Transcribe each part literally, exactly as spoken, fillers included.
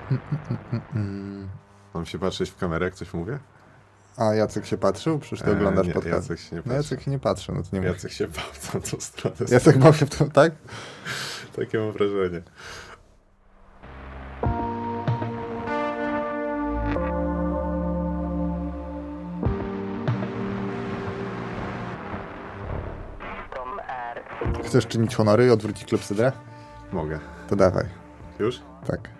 Mm, mm, mm, mm. Mam się patrzeć w kamerę, jak coś mówię? A Jacek się patrzył? Przecież ty oglądasz nie, podcast. Jacek się nie No patrzy. Jacek się nie patrzył, no to nie Jacek się bał w tamtą stronę. Jacek bał się w to, tak? Takie mam wrażenie. Chcesz czynić honory i odwrócić klepsydrę? Mogę. To dawaj. Już? Tak.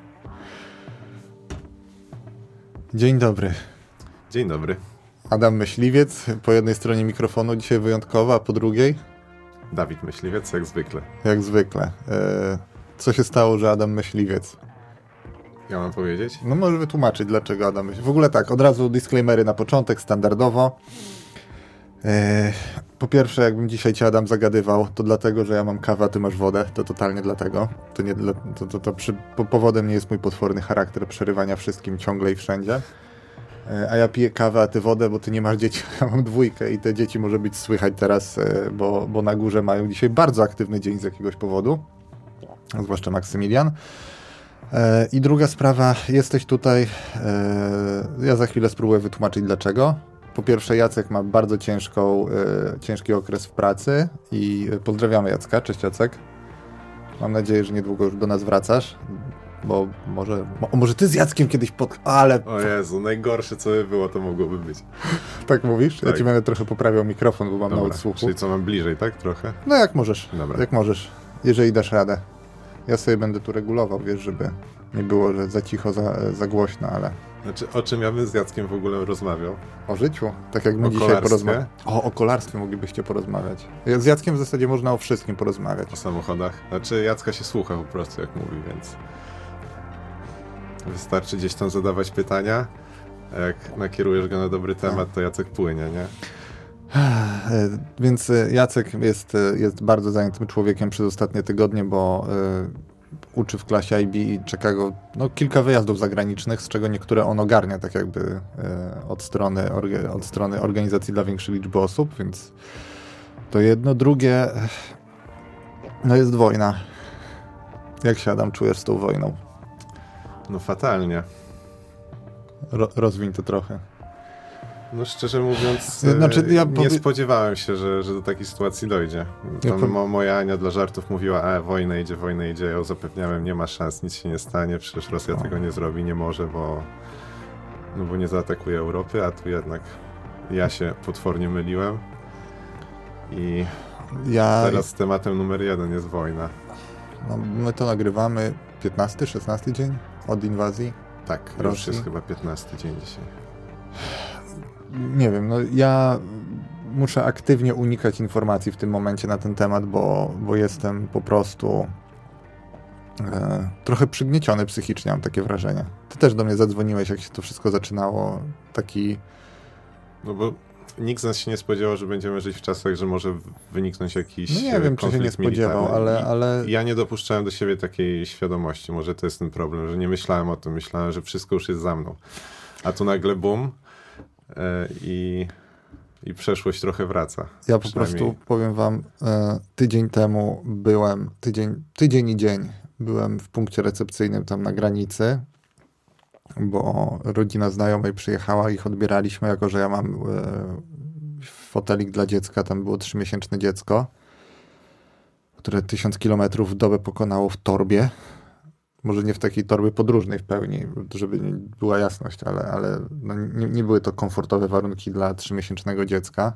Dzień dobry. Dzień dobry. Adam Myśliwiec, po jednej stronie mikrofonu dzisiaj wyjątkowo, a po drugiej? Dawid Myśliwiec, jak zwykle. Jak zwykle. E, co się stało, że Adam Myśliwiec? Ja mam powiedzieć? No może wytłumaczyć, dlaczego Adam Myśliwiec. W ogóle tak, od razu disclaimery na początek, standardowo. E, po pierwsze, jakbym dzisiaj cię, Adam, zagadywał, to dlatego, że ja mam kawę, a ty masz wodę. To totalnie dlatego. To, nie, dla, to, to, to przy, po, powodem nie jest mój potworny charakter przerywania wszystkim ciągle i wszędzie. A ja piję kawę, a ty wodę, bo ty nie masz dzieci, ja mam dwójkę i te dzieci może być słychać teraz, bo, bo na górze mają dzisiaj bardzo aktywny dzień z jakiegoś powodu, zwłaszcza Maksymilian. I druga sprawa, jesteś tutaj, ja za chwilę spróbuję wytłumaczyć dlaczego. Po pierwsze, Jacek ma bardzo ciężką, ciężki okres w pracy i pozdrawiamy Jacka. Cześć Jacek. Mam nadzieję, że niedługo już do nas wracasz. Bo może, mo, może ty z Jackiem kiedyś pod... Ale... O Jezu, najgorsze co by było, to mogłoby być. Tak mówisz? Tak. Ja ci będę trochę poprawiał mikrofon, bo mam Dobra, na odsłuchu. czyli co, mam bliżej, tak? Trochę? No jak możesz, Dobra. jak możesz, jeżeli dasz radę. Ja sobie będę tu regulował, wiesz, żeby nie było, że za cicho, za, za głośno, ale... Znaczy, o czym ja bym z Jackiem w ogóle rozmawiał? O życiu, tak jak my O dzisiaj kolarstwie? porozmawiamy. O, o kolarstwie moglibyście porozmawiać. Z Jackiem w zasadzie można o wszystkim porozmawiać. O samochodach? Znaczy, Jacka się słucha po prostu, jak mówi, więc... Wystarczy gdzieś tam zadawać pytania, a jak nakierujesz go na dobry temat, to Jacek płynie, nie? Więc Jacek jest, jest bardzo zajętym człowiekiem przez ostatnie tygodnie, bo y, uczy w klasie I B i czeka go no, kilka wyjazdów zagranicznych, z czego niektóre on ogarnia tak jakby y, od, strony, orga, od strony organizacji dla większej liczby osób, więc to jedno. Drugie, no jest wojna. Jak się, Adam, czujesz z tą wojną? No fatalnie. Ro, rozwiń to trochę. No szczerze mówiąc, znaczy, ja nie powie... spodziewałem się, że, że do takiej sytuacji dojdzie. Ja Tam po... mo, moja Ania dla żartów mówiła, a wojna idzie, wojna idzie. Ja ją zapewniałem, nie ma szans, nic się nie stanie, przecież Rosja o. tego nie zrobi, nie może, bo, no bo nie zaatakuje Europy, a tu jednak ja się potwornie myliłem. I ja... teraz tematem numer jeden jest wojna. No, my to nagrywamy piętnasty, szesnasty dzień od inwazji. Tak, Rosji. już jest chyba piętnasty dzień dzisiaj. Nie wiem, no ja muszę aktywnie unikać informacji w tym momencie na ten temat, bo, bo jestem po prostu e, trochę przygnieciony psychicznie, mam takie wrażenie. Ty też do mnie zadzwoniłeś, jak się to wszystko zaczynało, taki... No bo nikt z nas się nie spodziewał, że będziemy żyć w czasach, że może wyniknąć jakiś No nie wiem, czy się nie spodziewał, ale, ale... Ja nie dopuszczałem do siebie takiej świadomości. Może to jest ten problem, że nie myślałem o tym. Myślałem, że wszystko już jest za mną. A tu nagle bum yy, i, i przeszłość trochę wraca. Ja po prostu powiem wam, e, tydzień temu byłem, tydzień, tydzień i dzień byłem w punkcie recepcyjnym tam na granicy, bo rodzina znajomej przyjechała, ich odbieraliśmy, jako że ja mam e, fotelik dla dziecka, tam było trzymiesięczne dziecko, które tysiąc kilometrów w dobę pokonało w torbie. Może nie w takiej torbie podróżnej w pełni, żeby była jasność, ale, ale no nie, nie były to komfortowe warunki dla trzymiesięcznego dziecka.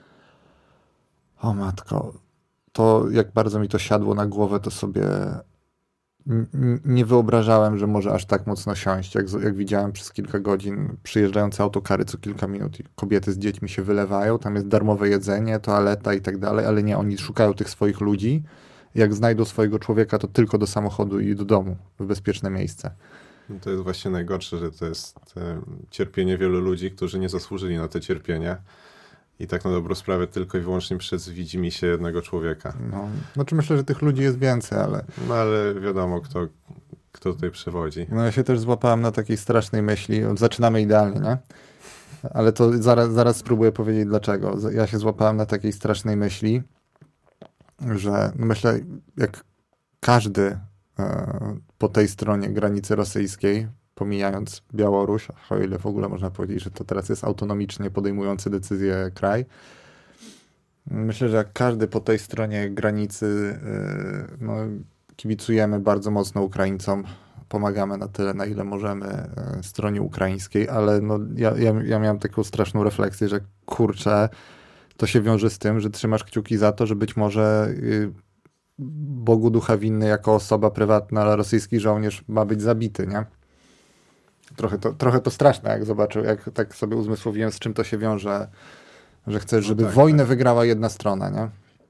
O matko, to jak bardzo mi to siadło na głowę, to sobie n- nie wyobrażałem, że może aż tak mocno siąść, jak, jak widziałem przez kilka godzin przyjeżdżające autokary co kilka minut i kobiety z dziećmi się wylewają, tam jest darmowe jedzenie, toaleta i tak dalej, ale nie, oni szukają tych swoich ludzi. Jak znajdą swojego człowieka, to tylko do samochodu i do domu, w bezpieczne miejsce. No to jest właśnie najgorsze, że to jest e, cierpienie wielu ludzi, którzy nie zasłużyli na te cierpienie i tak na dobrą sprawę tylko i wyłącznie przez widzimisię jednego człowieka. No, znaczy myślę, że tych ludzi jest więcej, ale... No ale wiadomo, kto, kto tutaj przewodzi. No ja się też złapałem na takiej strasznej myśli, zaczynamy idealnie, nie? Ale to zaraz, zaraz spróbuję powiedzieć dlaczego. Ja się złapałem na takiej strasznej myśli, że no myślę, jak każdy e, po tej stronie granicy rosyjskiej pomijając Białoruś, o ile w ogóle można powiedzieć, że to teraz jest autonomicznie podejmujący decyzje kraj. Myślę, że jak każdy po tej stronie granicy, no, kibicujemy bardzo mocno Ukraińcom, pomagamy na tyle, na ile możemy stronie ukraińskiej, ale no, ja, ja, ja miałem taką straszną refleksję, że kurczę, to się wiąże z tym, że trzymasz kciuki za to, że być może Bogu ducha winny jako osoba prywatna, ale rosyjski żołnierz ma być zabity, nie? Trochę to, trochę to straszne, jak zobaczył, jak tak sobie uzmysłowiłem, z czym to się wiąże, że chcesz, żeby no tak, wojnę tak. wygrała jedna strona, nie?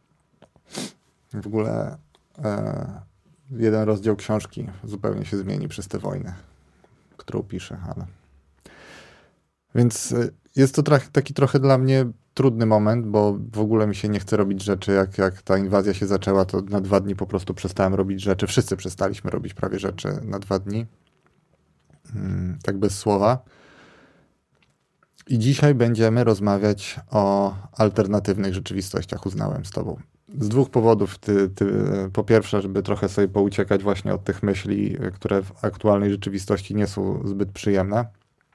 W ogóle e, jeden rozdział książki zupełnie się zmieni przez tę wojnę, którą piszę, ale... Więc e, jest to trach, taki trochę dla mnie trudny moment, bo w ogóle mi się nie chce robić rzeczy. Jak, jak ta inwazja się zaczęła, to na dwa dni po prostu przestałem robić rzeczy. Wszyscy przestaliśmy robić prawie rzeczy na dwa dni. Hmm, tak bez słowa. I dzisiaj będziemy rozmawiać o alternatywnych rzeczywistościach, uznałem z tobą. Z dwóch powodów. Ty, ty, po pierwsze, żeby trochę sobie pouciekać właśnie od tych myśli, które w aktualnej rzeczywistości nie są zbyt przyjemne.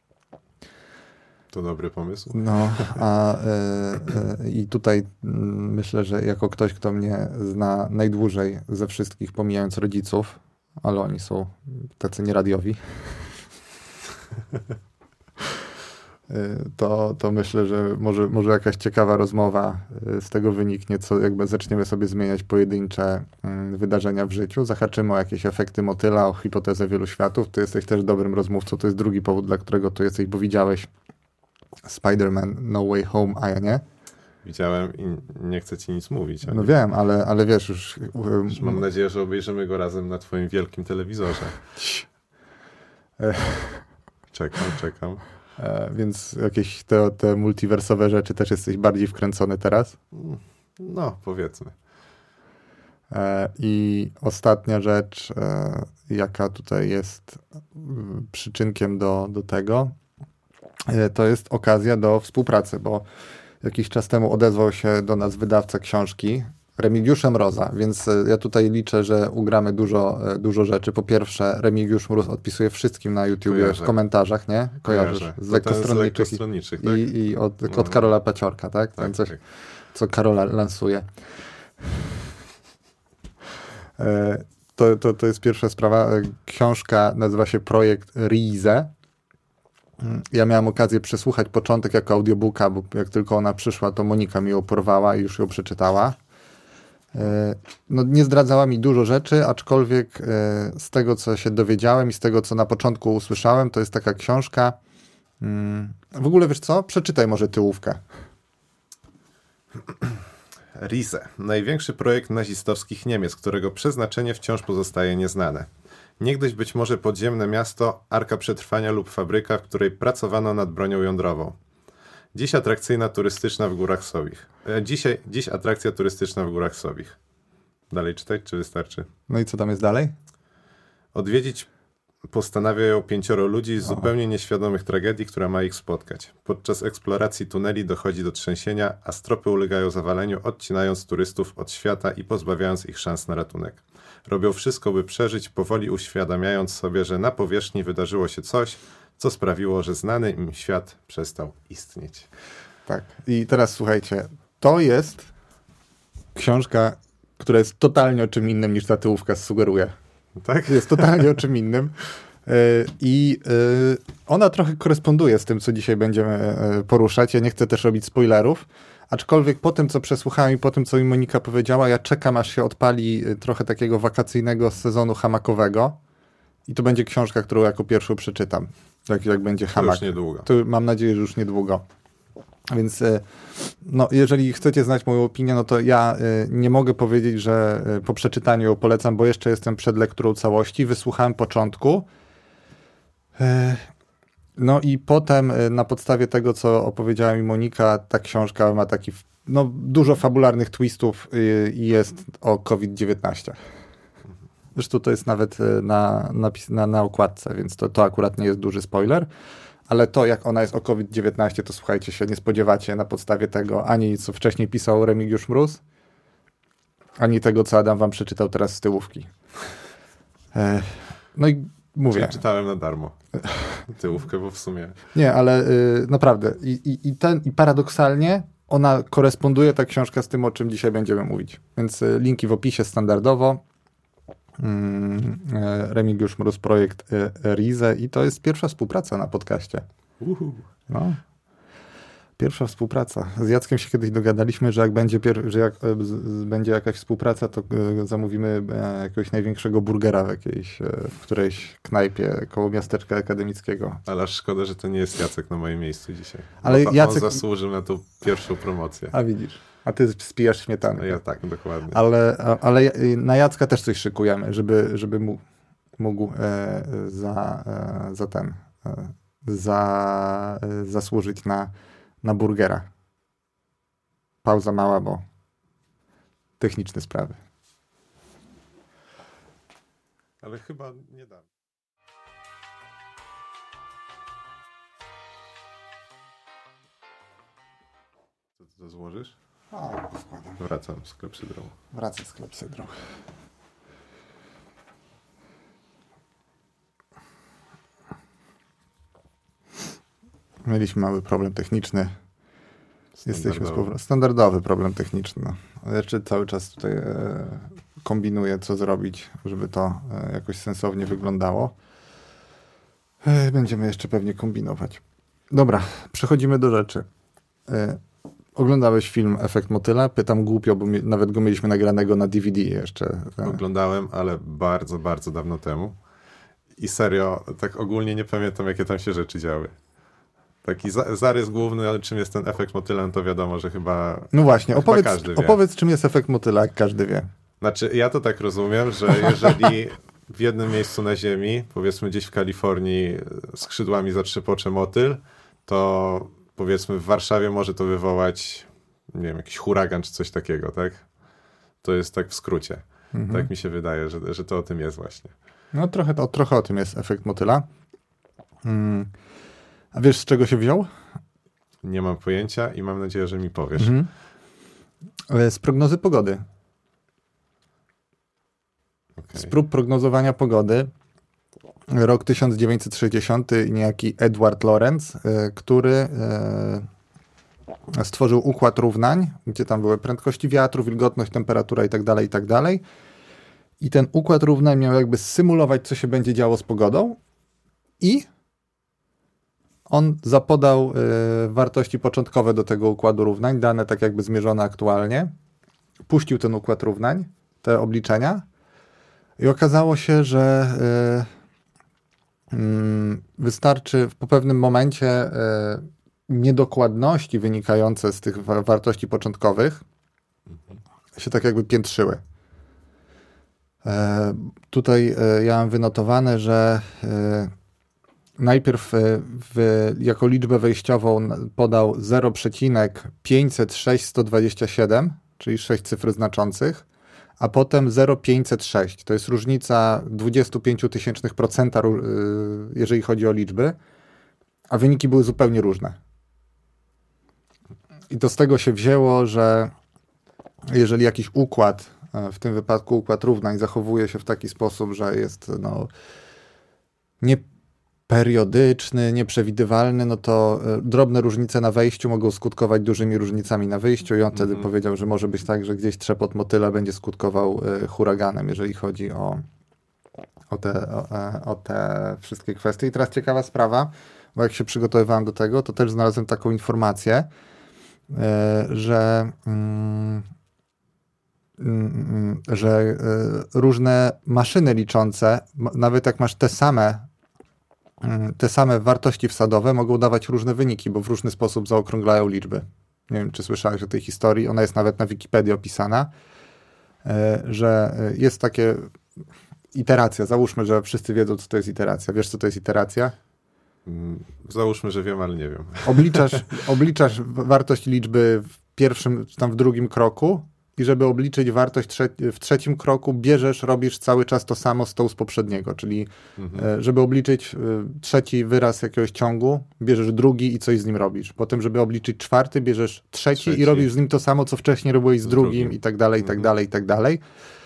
To dobry pomysł. No, a y, y, i tutaj y, myślę, że jako ktoś, kto mnie zna najdłużej ze wszystkich, pomijając rodziców, ale oni są tacy nieradiowi, to, to myślę, że może, może jakaś ciekawa rozmowa z tego wyniknie, co jakby zaczniemy sobie zmieniać pojedyncze wydarzenia w życiu, zahaczymy o jakieś efekty motyla, o hipotezę wielu światów. Ty jesteś też dobrym rozmówcą, to jest drugi powód, dla którego tu jesteś, bo widziałeś Spider-Man No Way Home, a ja nie. Widziałem i nie chcę ci nic mówić. No wiem, ale, ale wiesz już... już mam nadzieję, że obejrzymy go razem na twoim wielkim telewizorze. Czekam, czekam. E, więc jakieś te, te multiwersowe rzeczy też jesteś bardziej wkręcony teraz? No, powiedzmy. E, I ostatnia rzecz, e, jaka tutaj jest m, przyczynkiem do, do tego, e, to jest okazja do współpracy, bo jakiś czas temu odezwał się do nas wydawca książki, Remigiusz Mroza, więc ja tutaj liczę, że ugramy dużo, dużo rzeczy. Po pierwsze, Remigiusz Mróz odpisuje wszystkim na YouTubie Kojarzę. w komentarzach, nie? Kojarzysz? Z lekkostronniczych, z lekkostronniczych tak? i, i od, no. od Karola Paciorka, tak? tak coś, tak. Co Karola lansuje. To, to, to jest pierwsza sprawa. Książka nazywa się Projekt Rize. Ja miałem okazję przesłuchać początek jako audiobooka, bo jak tylko ona przyszła, to Monika mi ją porwała i już ją przeczytała. No, nie zdradzała mi dużo rzeczy, aczkolwiek z tego, co się dowiedziałem i z tego, co na początku usłyszałem, to jest taka książka. W ogóle wiesz co? Przeczytaj może tyłówkę. Rize. Największy projekt nazistowskich Niemiec, którego przeznaczenie wciąż pozostaje nieznane. Niegdyś być może podziemne miasto, arka przetrwania lub fabryka, w której pracowano nad bronią jądrową. Dziś atrakcyjna turystyczna w Górach Sowich. E, dzisiaj, dziś atrakcja turystyczna w Górach Sowich. Dalej czytać, czy wystarczy? No i co tam jest dalej? Odwiedzić postanawia ją pięcioro ludzi z zupełnie nieświadomych tragedii, która ma ich spotkać. Podczas eksploracji tuneli dochodzi do trzęsienia, a stropy ulegają zawaleniu, odcinając turystów od świata i pozbawiając ich szans na ratunek. Robią wszystko, by przeżyć, powoli uświadamiając sobie, że na powierzchni wydarzyło się coś, co sprawiło, że znany im świat przestał istnieć. Tak. I teraz słuchajcie, to jest książka, która jest totalnie o czym innym niż ta tyłówka sugeruje. Tak? Jest totalnie o czym innym. I ona trochę koresponduje z tym, co dzisiaj będziemy poruszać. Ja nie chcę też robić spoilerów, aczkolwiek po tym, co przesłuchałem i po tym, co mi Monika powiedziała, ja czekam, aż się odpali trochę takiego wakacyjnego sezonu hamakowego i to będzie książka, którą jako pierwszą przeczytam. Jak, jak będzie hamak. To już niedługo. To mam nadzieję, że już niedługo. Więc no, jeżeli chcecie znać moją opinię, no to ja nie mogę powiedzieć, że po przeczytaniu ją polecam, bo jeszcze jestem przed lekturą całości. Wysłuchałem początku. No i potem na podstawie tego, co opowiedziała mi Monika, ta książka ma taki no, dużo fabularnych twistów i jest o COVID dziewiętnaście. Zresztą to jest nawet na, napis, na, na okładce, więc to, to akurat nie jest duży spoiler. Ale to, jak ona jest o COVID dziewiętnaście, to słuchajcie, się nie spodziewacie na podstawie tego, ani co wcześniej pisał Remigiusz Mróz, ani tego, co Adam wam przeczytał teraz z tyłówki. No i mówię. Czytałem na darmo tyłówkę, bo w sumie... Nie, ale y, naprawdę. I, i, i, ten, I paradoksalnie ona koresponduje, ta książka, z tym, o czym dzisiaj będziemy mówić. Więc y, linki w opisie standardowo. Mm, y, Remigiusz Mróz, projekt y, Rize i to jest pierwsza współpraca na podcaście. Uhu. No. Pierwsza współpraca. Z Jackiem się kiedyś dogadaliśmy, że jak będzie, pier- że jak e, z, z, będzie jakaś współpraca, to e, zamówimy e, jakiegoś największego burgera w jakiejś, e, w którejś knajpie koło miasteczka akademickiego. Ale aż szkoda, że to nie jest Jacek na moim miejscu dzisiaj. Ale to Jacek... On zasłużył na tą pierwszą promocję. A widzisz, a ty spijasz śmietankę. No ja tak, dokładnie. Ale, a, ale na Jacka też coś szykujemy, żeby, żeby mógł, mógł e, za, e, za ten, e, za, e, zasłużyć na na burgera. Pauza mała, bo techniczne sprawy. Ale chyba nie dam. Co ty to złożysz? O, składam. Wracam, sklep Sydrą. Wracam, sklep Sydrą. Mieliśmy mały problem techniczny. Jesteśmy z powrotem. Standardowy problem techniczny. No. Jeszcze cały czas tutaj e, kombinuję, co zrobić, żeby to e, jakoś sensownie wyglądało. E, będziemy jeszcze pewnie kombinować. Dobra, przechodzimy do rzeczy. E, oglądałeś film Efekt Motyla? Pytam głupio, bo mi, nawet go mieliśmy nagranego na D V D jeszcze. E. Oglądałem, ale bardzo, bardzo dawno temu. I serio, tak ogólnie nie pamiętam, jakie tam się rzeczy działy. Taki za, zarys główny, ale czym jest ten efekt motyla, to wiadomo, że chyba No właśnie, chyba opowiedz, każdy wie. opowiedz, czym jest efekt motyla, jak każdy wie. Znaczy, ja to tak rozumiem, że jeżeli w jednym miejscu na Ziemi, powiedzmy gdzieś w Kalifornii, skrzydłami zatrzepocze motyl, to powiedzmy w Warszawie może to wywołać, nie wiem, jakiś huragan czy coś takiego, tak? To jest tak w skrócie. Mhm. Tak mi się wydaje, że, że to o tym jest właśnie. No trochę, to, trochę o tym jest efekt motyla. Hmm. A wiesz, z czego się wziął? Nie mam pojęcia i mam nadzieję, że mi powiesz. Mhm. Z prognozy pogody. Okay. Z prób prognozowania pogody. Rok tysiąc dziewięćset sześćdziesiąty i niejaki Edward Lorenz, y, który y, stworzył układ równań, gdzie tam były prędkości wiatru, wilgotność, temperatura i tak dalej, i tak dalej. I ten układ równań miał jakby symulować, co się będzie działo z pogodą i on zapodał y, wartości początkowe do tego układu równań, dane tak jakby zmierzone aktualnie. Puścił ten układ równań, te obliczenia i okazało się, że y, y, wystarczy po pewnym momencie y, niedokładności wynikające z tych wa- wartości początkowych się tak jakby piętrzyły. Y, tutaj y, ja mam wynotowane, że y, najpierw w, jako liczbę wejściową podał zero przecinek pięćset sześć sto dwadzieścia siedem, czyli sześć cyfr znaczących, a potem zero przecinek pięćset sześć. To jest różnica dwadzieścia pięć tysięcznych procent, jeżeli chodzi o liczby, a wyniki były zupełnie różne. I to z tego się wzięło, że jeżeli jakiś układ, w tym wypadku układ równań, zachowuje się w taki sposób, że jest no, nie periodyczny, nieprzewidywalny, no to y, drobne różnice na wejściu mogą skutkować dużymi różnicami na wyjściu i on wtedy mm-hmm. powiedział, że może być tak, że gdzieś trzepot motyla będzie skutkował y, huraganem, jeżeli chodzi o, o, te, o, o te wszystkie kwestie. I teraz ciekawa sprawa, bo jak się przygotowywałem do tego, to też znalazłem taką informację, y, że mm, mm, że y, różne maszyny liczące, nawet jak masz te same te same wartości wsadowe mogą dawać różne wyniki, bo w różny sposób zaokrąglają liczby. Nie wiem, czy słyszałeś o tej historii, ona jest nawet na Wikipedii opisana, że jest takie iteracja. Załóżmy, że wszyscy wiedzą, co to jest iteracja. Wiesz, co to jest iteracja? Załóżmy, że wiem, ale nie wiem. Obliczasz, obliczasz wartość liczby w pierwszym, czy tam w drugim kroku i żeby obliczyć wartość trze- w trzecim kroku, bierzesz, robisz cały czas to samo z tą z poprzedniego, czyli mhm. żeby obliczyć trzeci wyraz jakiegoś ciągu, bierzesz drugi i coś z nim robisz. Potem, żeby obliczyć czwarty, bierzesz trzeci, trzeci. i robisz z nim to samo, co wcześniej robiłeś z, z drugim, drugim i tak dalej, i tak mhm. dalej, i tak dalej.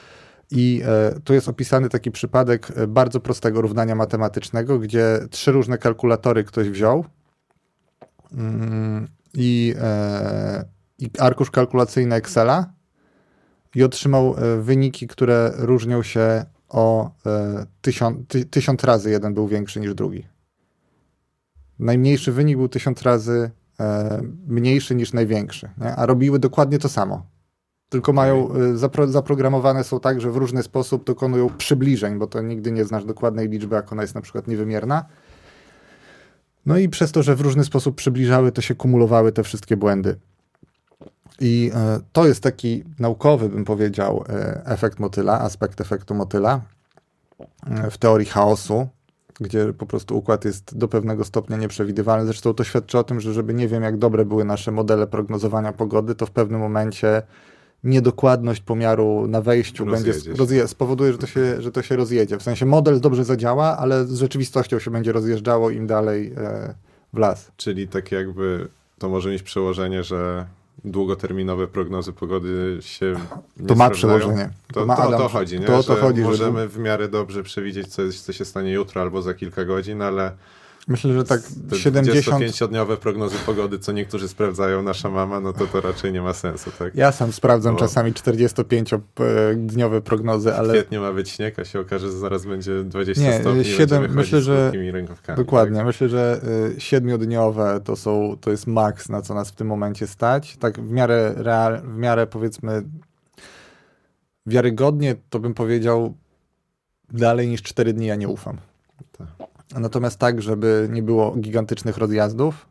I e, tu jest opisany taki przypadek bardzo prostego równania matematycznego, gdzie trzy różne kalkulatory ktoś wziął mm, i, e, i arkusz kalkulacyjny Excela i otrzymał e, wyniki, które różnią się o e, tysiąc, ty, tysiąc razy jeden był większy niż drugi. Najmniejszy wynik był tysiąc razy e, mniejszy niż największy, nie? A robiły dokładnie to samo. Tylko mają, zapro, zaprogramowane są tak, że w różny sposób dokonują przybliżeń, bo to nigdy nie znasz dokładnej liczby, jak ona jest na przykład niewymierna. No i przez to, że w różny sposób przybliżały, to się kumulowały te wszystkie błędy. I e, to jest taki naukowy, bym powiedział, e, efekt motyla, aspekt efektu motyla e, w teorii chaosu, gdzie po prostu układ jest do pewnego stopnia nieprzewidywalny. Zresztą to świadczy o tym, że żeby nie wiem, jak dobre były nasze modele prognozowania pogody, to w pewnym momencie niedokładność pomiaru na wejściu będzie rozje- spowoduje, że to, się, że to się rozjedzie. W sensie model dobrze zadziała, ale z rzeczywistością się będzie rozjeżdżało im dalej e, w las. Czyli tak jakby to może mieć przełożenie, że długoterminowe prognozy pogody się nie To ma sprawdzają. przełożenie. To, to, ma to o Adam, to chodzi, nie? To o to że chodzi, możemy że... w miarę dobrze przewidzieć, co, jest, co się stanie jutro albo za kilka godzin, ale myślę, że tak te siedemdziesiąt... dwudziestopięciodniowe prognozy pogody, co niektórzy sprawdzają, nasza mama, no to to raczej nie ma sensu, tak? Ja sam sprawdzam no. czasami czterdziestopięciodniowe prognozy, ale... W kwietniu ma być śnieg, a się okaże, że zaraz będzie dwadzieścia nie, stopni siedem, i myślę, że rękawkami. dokładnie, Tak? myślę, że y, siedmiodniowe to są, to jest maks, na co nas w tym momencie stać. Tak w miarę real, w miarę powiedzmy wiarygodnie, to bym powiedział dalej niż cztery dni ja nie ufam. Tak. Natomiast tak, żeby nie było gigantycznych rozjazdów,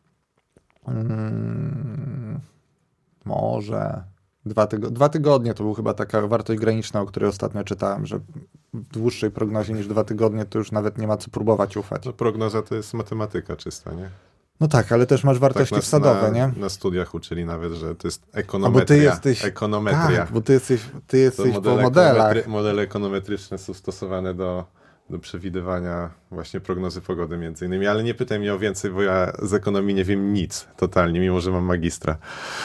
hmm, może dwa, tygo- dwa tygodnie to był chyba taka wartość graniczna, o której ostatnio czytałem, że w dłuższej prognozie niż dwa tygodnie to już nawet nie ma co próbować ufać. No prognoza to jest matematyka czysta, nie? No tak, ale też masz wartości tak nas wsadowe, na, nie? Na studiach uczyli nawet, że to jest ekonometria. A bo ty jesteś, ekonometria. Tak, bo ty jesteś, ty jesteś modele po modelach. Ekonometry- modele ekonometryczne są stosowane do, do przewidywania właśnie prognozy pogody między innymi, ale nie pytaj mnie o więcej, bo ja z ekonomii nie wiem nic totalnie, mimo że mam magistra.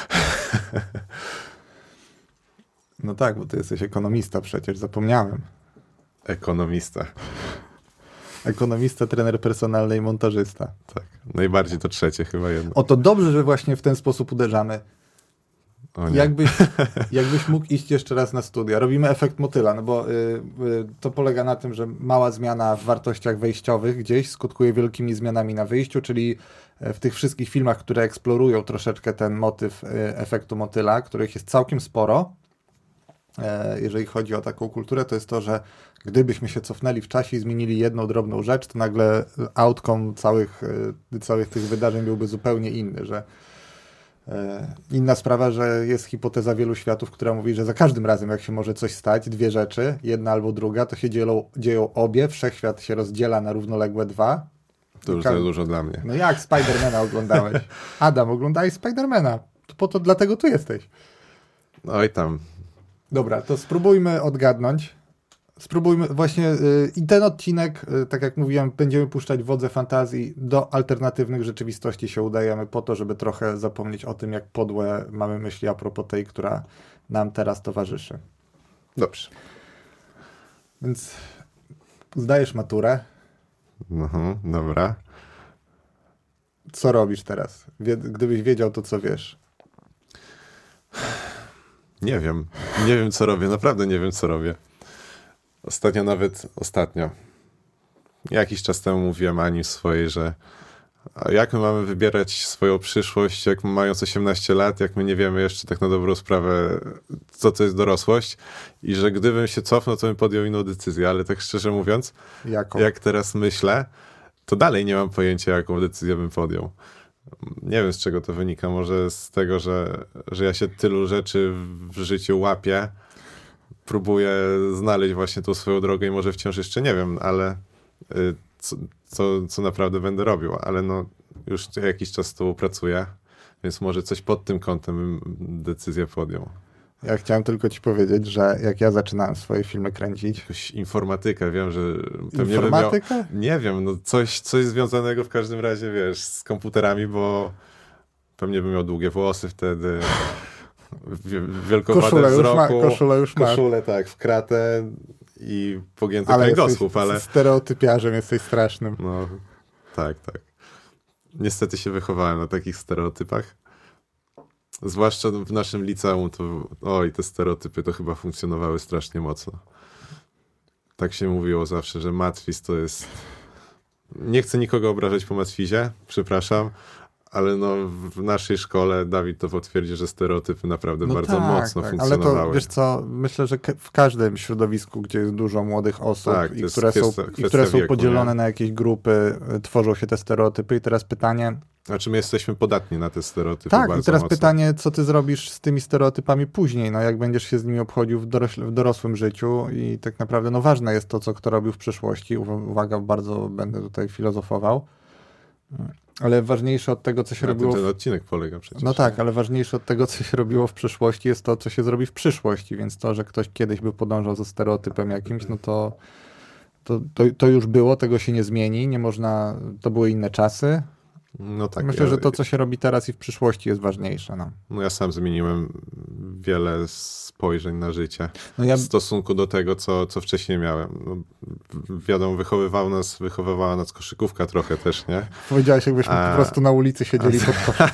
No tak, bo ty jesteś ekonomista przecież, zapomniałem. Ekonomista. Ekonomista, trener personalny i montażysta. Tak, najbardziej to trzecie chyba jedno. O, to dobrze, że właśnie w ten sposób uderzamy. O nie. Jakbyś, jakbyś mógł iść jeszcze raz na studia. Robimy efekt motyla, no bo y, y, to polega na tym, że mała zmiana w wartościach wejściowych gdzieś skutkuje wielkimi zmianami na wyjściu, czyli w tych wszystkich filmach, które eksplorują troszeczkę ten motyw y, efektu motyla, których jest całkiem sporo, y, jeżeli chodzi o taką kulturę, to jest to, że gdybyśmy się cofnęli w czasie i zmienili jedną drobną rzecz, to nagle outcome całych, y, całych tych wydarzeń byłby zupełnie inny, że inna sprawa, że jest hipoteza wielu światów, która mówi, że za każdym razem, jak się może coś stać, dwie rzeczy, jedna albo druga, to się dzielą, dzieją obie, wszechświat się rozdziela na równoległe dwa. To już za dużo dla mnie. No jak Spidermana oglądałeś? Adam, oglądałeś Spidermana. To po to, dlatego tu jesteś. Oj tam. Dobra, to spróbujmy odgadnąć. Spróbujmy właśnie yy, i ten odcinek, yy, tak jak mówiłem, będziemy puszczać wodze fantazji, do alternatywnych rzeczywistości się udajemy po to, żeby trochę zapomnieć o tym, jak podłe mamy myśli a propos tej, która nam teraz towarzyszy. Dobrze. Więc zdajesz maturę. Mhm, dobra. Co robisz teraz? Wie, gdybyś wiedział to, co wiesz. Nie wiem. Nie wiem, co robię. Naprawdę nie wiem, co robię. Ostatnio nawet, ostatnio, jakiś czas temu mówiłem Ani swojej, że jak my mamy wybierać swoją przyszłość, jak mając osiemnaście lat, jak my nie wiemy jeszcze tak na dobrą sprawę, co to jest dorosłość i że gdybym się cofnął, to bym podjął inną decyzję, ale tak szczerze mówiąc, Jaką? jak teraz myślę, to dalej nie mam pojęcia, jaką decyzję bym podjął. Nie wiem, z czego to wynika. Może z tego, że, że ja się tylu rzeczy w życiu łapię, próbuję znaleźć właśnie tą swoją drogę i może wciąż jeszcze nie wiem, ale y, co, co, co naprawdę będę robił. Ale no już jakiś czas z tobą pracuję, więc może coś pod tym kątem bym decyzję podjął. Ja chciałem tylko ci powiedzieć, że jak ja zaczynałem swoje filmy kręcić... Jakąś informatykę, wiem, że... Pewnie Informatykę? Bym miał, nie wiem, no coś, coś związanego w każdym razie, wiesz, z komputerami, bo pewnie bym miał długie włosy wtedy... wielkowadę koszulę wzroku. Już ma, koszulę już ma. Koszulę, tak, w kratę i pogięty ale kręgosłup, ale... jesteś stereotypiarzem, jesteś strasznym. No, tak, tak. Niestety się wychowałem na takich stereotypach. Zwłaszcza w naszym liceum, to oj, te stereotypy to chyba funkcjonowały strasznie mocno. Tak się mówiło zawsze, że matwiz to jest... Nie chcę nikogo obrażać po matwizie, przepraszam, ale no w naszej szkole Dawid to potwierdzi, że stereotypy naprawdę no bardzo tak, mocno tak. funkcjonowały. Ale to, wiesz co, myślę, że w każdym środowisku, gdzie jest dużo młodych osób tak, i, które kwestia, są, i które są wieku, podzielone nie? na jakieś grupy, tworzą się te stereotypy i teraz pytanie... Znaczy my jesteśmy podatni na te stereotypy Tak, bardzo i teraz mocno. pytanie, co ty zrobisz z tymi stereotypami później, no jak będziesz się z nimi obchodził w, dorośl- w dorosłym życiu i tak naprawdę no ważne jest to, co kto robił w przeszłości. Uwaga, bardzo będę tutaj filozofował. Ale ważniejsze od tego, co się na robiło... Tym ten odcinek polega przecież. No tak, ale ważniejsze od tego, co się robiło w przeszłości jest to, co się zrobi w przyszłości, więc to, że ktoś kiedyś by podążał za stereotypem jakimś, no to to, to, to już było, tego się nie zmieni, nie można, to były inne czasy. No tak, Myślę, ja, że to, co się robi teraz i w przyszłości jest ważniejsze. No, no ja sam zmieniłem wiele spojrzeń na życie no ja... w stosunku do tego, co, co wcześniej miałem. No, wiadomo, wychowywał nas, wychowywała nas koszykówka trochę też, nie? Powiedziałeś, jakbyśmy A... po prostu na ulicy siedzieli pod koszem.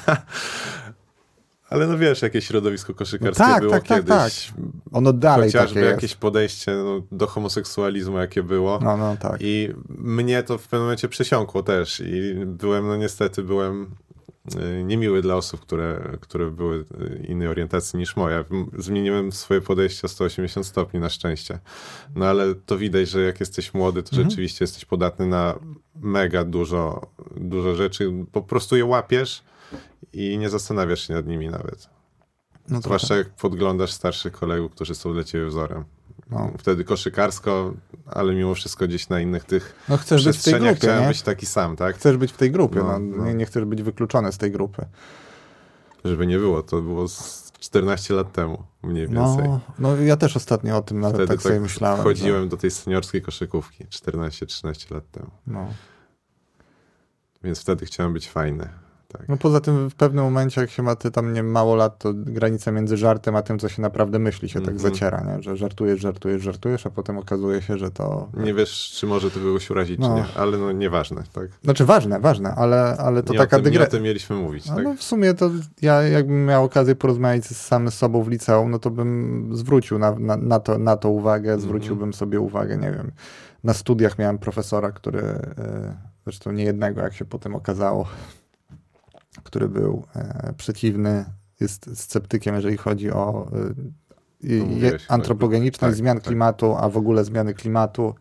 Ale no wiesz, jakie środowisko koszykarskie no tak, było tak, kiedyś. Tak, tak. Ono dalej Chociażby takie jakieś jest. podejście no, do homoseksualizmu, jakie było. No, no, tak. I mnie to w pewnym momencie przesiąkło też. I byłem, no niestety byłem niemiły dla osób, które, które były innej orientacji niż moja. Zmieniłem swoje podejście o sto osiemdziesiąt stopni na szczęście. No ale to widać, że jak jesteś młody, to mhm. rzeczywiście jesteś podatny na mega dużo, dużo rzeczy. Po prostu je łapiesz i nie zastanawiasz się nad nimi nawet. No zwłaszcza tak. jak podglądasz starszych kolegów, którzy są dla ciebie wzorem. No. Wtedy koszykarsko, ale mimo wszystko gdzieś na innych tych no chcesz przestrzeniach być w tej grupie, chciałem nie? być taki sam, tak? Chcesz być w tej grupie, no, no, no. Nie, nie chcesz być wykluczony z tej grupy. Żeby nie było, to było z czternaście lat temu mniej więcej. No, no ja też ostatnio o tym nawet Wtedy tak sobie tak myślałem. wchodziłem że... do tej seniorskiej koszykówki czternaście trzynaście lat temu. No. Więc wtedy chciałem być fajny. Tak. No poza tym w pewnym momencie, jak się ma ty tam nie mało lat, to granica między żartem a tym, co się naprawdę myśli, się mm-hmm. tak zaciera, nie? Że żartujesz, żartujesz, żartujesz, a potem okazuje się, że to... Nie wiesz, czy może to kogoś urazić, no. czy nie, ale no nieważne, tak? Znaczy ważne, ważne, ale, ale to nie taka dygresja. dygresja. Nie o tym mieliśmy mówić, no, tak? No w sumie to ja jakbym miał okazję porozmawiać sam z sobą w liceum, no to bym zwrócił na, na, na, to, na to uwagę, zwróciłbym mm-hmm. sobie uwagę, nie wiem. Na studiach miałem profesora, który, zresztą nie jednego, jak się potem okazało, który był e, przeciwny, jest sceptykiem, jeżeli chodzi o e, je, antropogeniczność tak, zmian tak. klimatu, a w ogóle zmiany klimatu.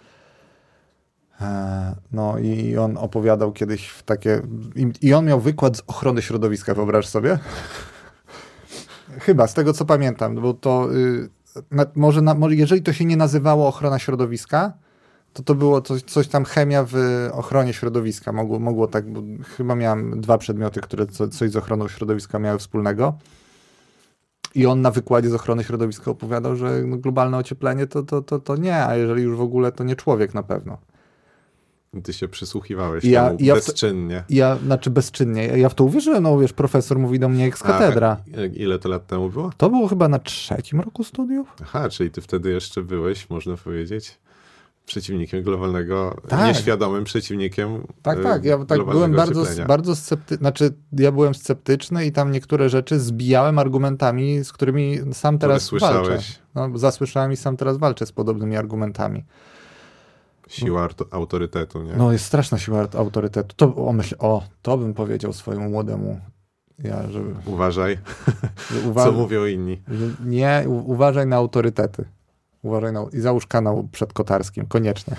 E, no i on opowiadał kiedyś w takie... I, i on miał wykład z ochrony środowiska, wyobraź sobie. Chyba, z tego co pamiętam, bo to y, na, może, na, może jeżeli to się nie nazywało ochrona środowiska, to to było coś, coś tam chemia w ochronie środowiska. Mogło, mogło tak, bo chyba miałem dwa przedmioty, które co, coś z ochroną środowiska miały wspólnego. I on na wykładzie z ochrony środowiska opowiadał, że no, globalne ocieplenie to, to, to, to nie, a jeżeli już w ogóle, to nie człowiek na pewno. Ty się przysłuchiwałeś ja, temu ja bezczynnie. To, ja, znaczy bezczynnie. Ja w to uwierzyłem, no wiesz, profesor mówi do mnie jak z katedra. A, ile to lat temu było? To było chyba na trzecim roku studiów. Aha, czyli ty wtedy jeszcze byłeś, można powiedzieć, przeciwnikiem globalnego, tak. nieświadomym przeciwnikiem Tak, tak. Ja tak byłem bardzo, bardzo sceptyczny. Znaczy, ja byłem sceptyczny i tam niektóre rzeczy zbijałem argumentami, z którymi sam teraz walczę. No, zasłyszałem i sam teraz walczę z podobnymi argumentami. Siła autorytetu, nie? No, jest straszna siła autorytetu. To, o, myśl, o, to bym powiedział swojemu młodemu. Ja, żeby, uważaj, uwa- co mówią inni. Nie, u- uważaj na autorytety. Uważaj na, i załóż kanał przed Kotarskim, koniecznie.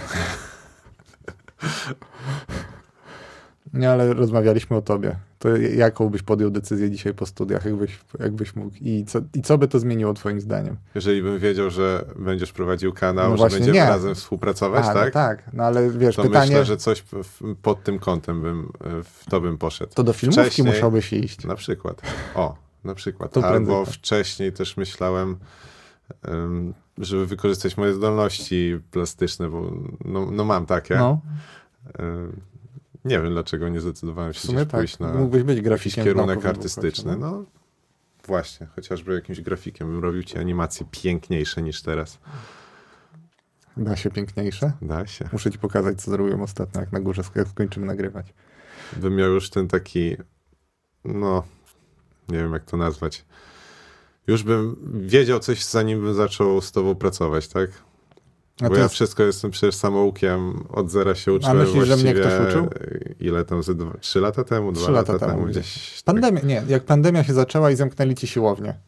Nie, ale rozmawialiśmy o tobie. To jaką byś podjął decyzję dzisiaj po studiach, jakbyś, jakbyś mógł? I co, I co by to zmieniło twoim zdaniem? Jeżeli bym wiedział, że będziesz prowadził kanał, no że będziemy nie. razem współpracować, A, tak? No tak, no ale wiesz, to pytanie... myślę, że coś pod tym kątem bym, w to bym poszedł. To do filmówki wcześniej, musiałbyś iść. Na przykład. O, na przykład. To Albo wcześniej też myślałem, um, żeby wykorzystać moje zdolności plastyczne, bo no, no mam takie. No. Um, nie wiem, dlaczego nie zdecydowałem się gdzieś tak. pójść na mógłbyś być grafikiem kierunek artystyczny. No, Właśnie, chociażby jakimś grafikiem bym robił ci animacje piękniejsze niż teraz. Da się piękniejsze? Da się. Muszę ci pokazać, co zrobiłem ostatnio, jak na górze, jak skończymy nagrywać. Bym miał już ten taki, no, nie wiem jak to nazwać. Już bym wiedział coś, zanim bym zaczął z tobą pracować, tak? A Bo ja jest... wszystko jestem przecież samoukiem, od zera się uczyłem. A myślisz, że mnie ktoś uczył? Ile tam, ze dwa, trzy lata temu? Dwa Trzy lata, lata temu. temu gdzieś. Pandemia, tak. Nie, jak pandemia się zaczęła i zamknęli ci siłownię.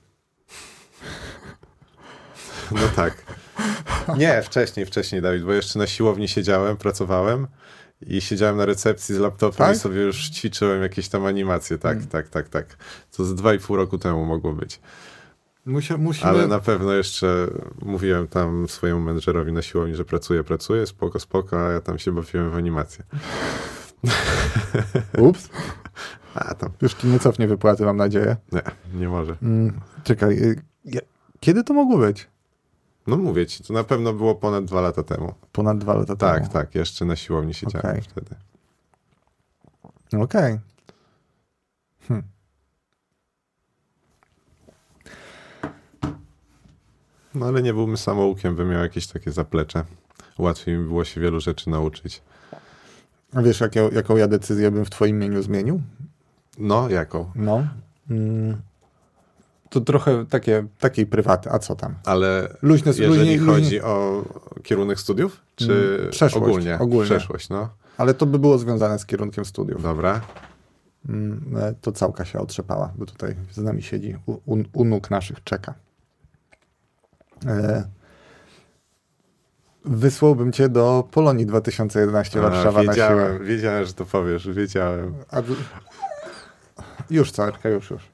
No tak. Nie, wcześniej, wcześniej, Dawid, bo jeszcze na siłowni siedziałem, pracowałem i siedziałem na recepcji z laptopem tak? i sobie już ćwiczyłem jakieś tam animacje. Tak, hmm. tak, tak, tak. To z dwa i pół roku temu mogło być. Musi, musimy... Ale na pewno jeszcze mówiłem tam swojemu menedżerowi na siłowni, że pracuję, pracuję, spoko, spoko, a ja tam się bawiłem w animację. Ups. A tam. Już ci nie cofnie wypłaty, mam nadzieję. Nie, nie może. Mm, czekaj, kiedy to mogło być? No mówię ci, to na pewno było ponad dwa lata temu. Ponad dwa lata tak, temu? Tak, tak, jeszcze na siłowni siedziałem okay. wtedy. Okej. Okay. Hm. No ale nie byłbym samoukiem, bym miał jakieś takie zaplecze. Łatwiej mi było się wielu rzeczy nauczyć. A wiesz, jaką, jaką ja decyzję bym w twoim imieniu zmienił? No, jaką? No. Mm. To trochę takie, takiej prywaty, a co tam? Ale luźne, jeżeli luźnie, chodzi luźnie... o kierunek studiów? Czy przeszłość, ogólnie? ogólnie? Przeszłość, no. Ale to by było związane z kierunkiem studiów. Dobra. To całka się otrzepała, bo tutaj z nami siedzi, u, u, u nóg naszych czeka. E... Wysłałbym cię do Polonii dwa tysiące jedenaście Warszawa na siłę. Wiedziałem, że to powiesz, wiedziałem. A... Już, Całeczka, już, już.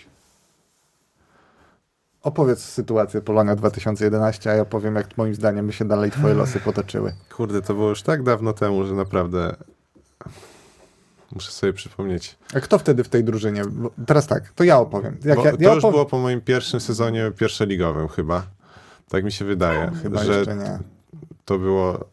Opowiedz sytuację Polonia dwa tysiące jedenaście, a ja powiem, jak moim zdaniem by się dalej twoje losy potoczyły. Kurde, to było już tak dawno temu, że naprawdę muszę sobie przypomnieć. A kto wtedy w tej drużynie? Bo teraz tak, to ja opowiem. Jak Bo ja, to ja już opow... było po moim pierwszym sezonie pierwszoligowym chyba. Tak mi się wydaje. Chyba że jeszcze nie. To było...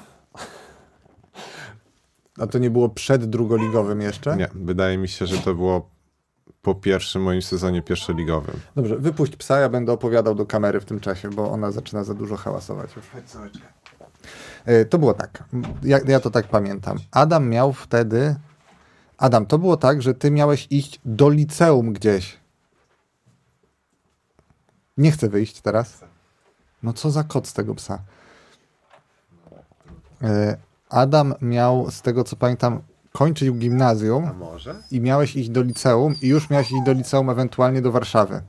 A to nie było przed drugoligowym jeszcze? Nie, wydaje mi się, że to było po pierwszym moim sezonie pierwszoligowym. Dobrze, wypuść psa, ja będę opowiadał do kamery w tym czasie, bo ona zaczyna za dużo hałasować już. To było tak, ja, ja to tak pamiętam. Adam miał wtedy... Adam, to było tak, że ty miałeś iść do liceum gdzieś. Nie chcę wyjść teraz. No co za kot z tego psa. Adam miał, z tego co pamiętam, kończył gimnazjum. A może? I miałeś iść do liceum i już miałeś iść do liceum ewentualnie do Warszawy.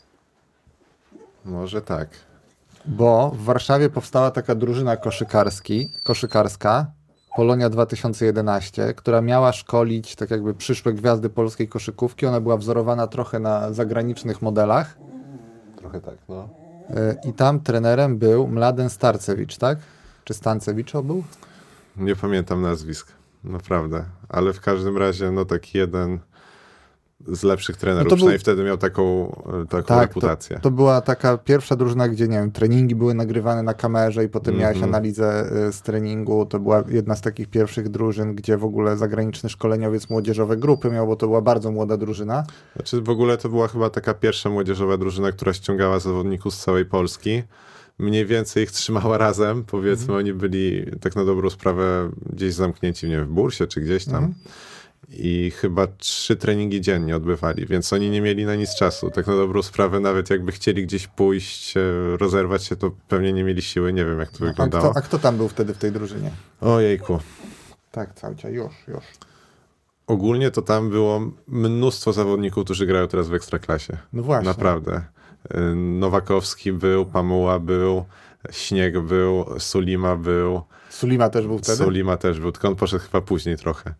Może tak. Bo w Warszawie powstała taka drużyna koszykarski, koszykarska, Polonia dwa tysiące jedenaście, która miała szkolić tak jakby przyszłe gwiazdy polskiej koszykówki. Ona była wzorowana trochę na zagranicznych modelach. Trochę tak, no. I tam trenerem był Mladen Starcewicz, tak? Czy Stancewicz on był? Nie pamiętam nazwisk, naprawdę. Ale w każdym razie, no taki jeden z lepszych trenerów, no przynajmniej był... wtedy miał taką, taką tak, reputację. To, to była taka pierwsza drużyna, gdzie, nie wiem, treningi były nagrywane na kamerze i potem mm-hmm. miałeś analizę z treningu. To była jedna z takich pierwszych drużyn, gdzie w ogóle zagraniczny szkoleniowiec młodzieżowe grupy miał, bo to była bardzo młoda drużyna. Znaczy w ogóle to była chyba taka pierwsza młodzieżowa drużyna, która ściągała zawodników z całej Polski. Mniej więcej ich trzymała razem, powiedzmy, mm-hmm. oni byli tak na dobrą sprawę gdzieś zamknięci, nie wiem, w bursie czy gdzieś tam. Mm-hmm. I chyba trzy treningi dziennie odbywali, więc oni nie mieli na nic czasu. Tak na dobrą sprawę, nawet jakby chcieli gdzieś pójść, rozerwać się, to pewnie nie mieli siły. Nie wiem, jak to wyglądało. A kto, a kto tam był wtedy w tej drużynie? Ojejku. Tak, całcia, już, już. Ogólnie to tam było mnóstwo zawodników, którzy grają teraz w Ekstraklasie. No właśnie. Naprawdę. Nowakowski był, Pamuła był, Śnieg był, Sulima był. Sulima też był wtedy? Sulima też był, tylko on poszedł chyba później trochę.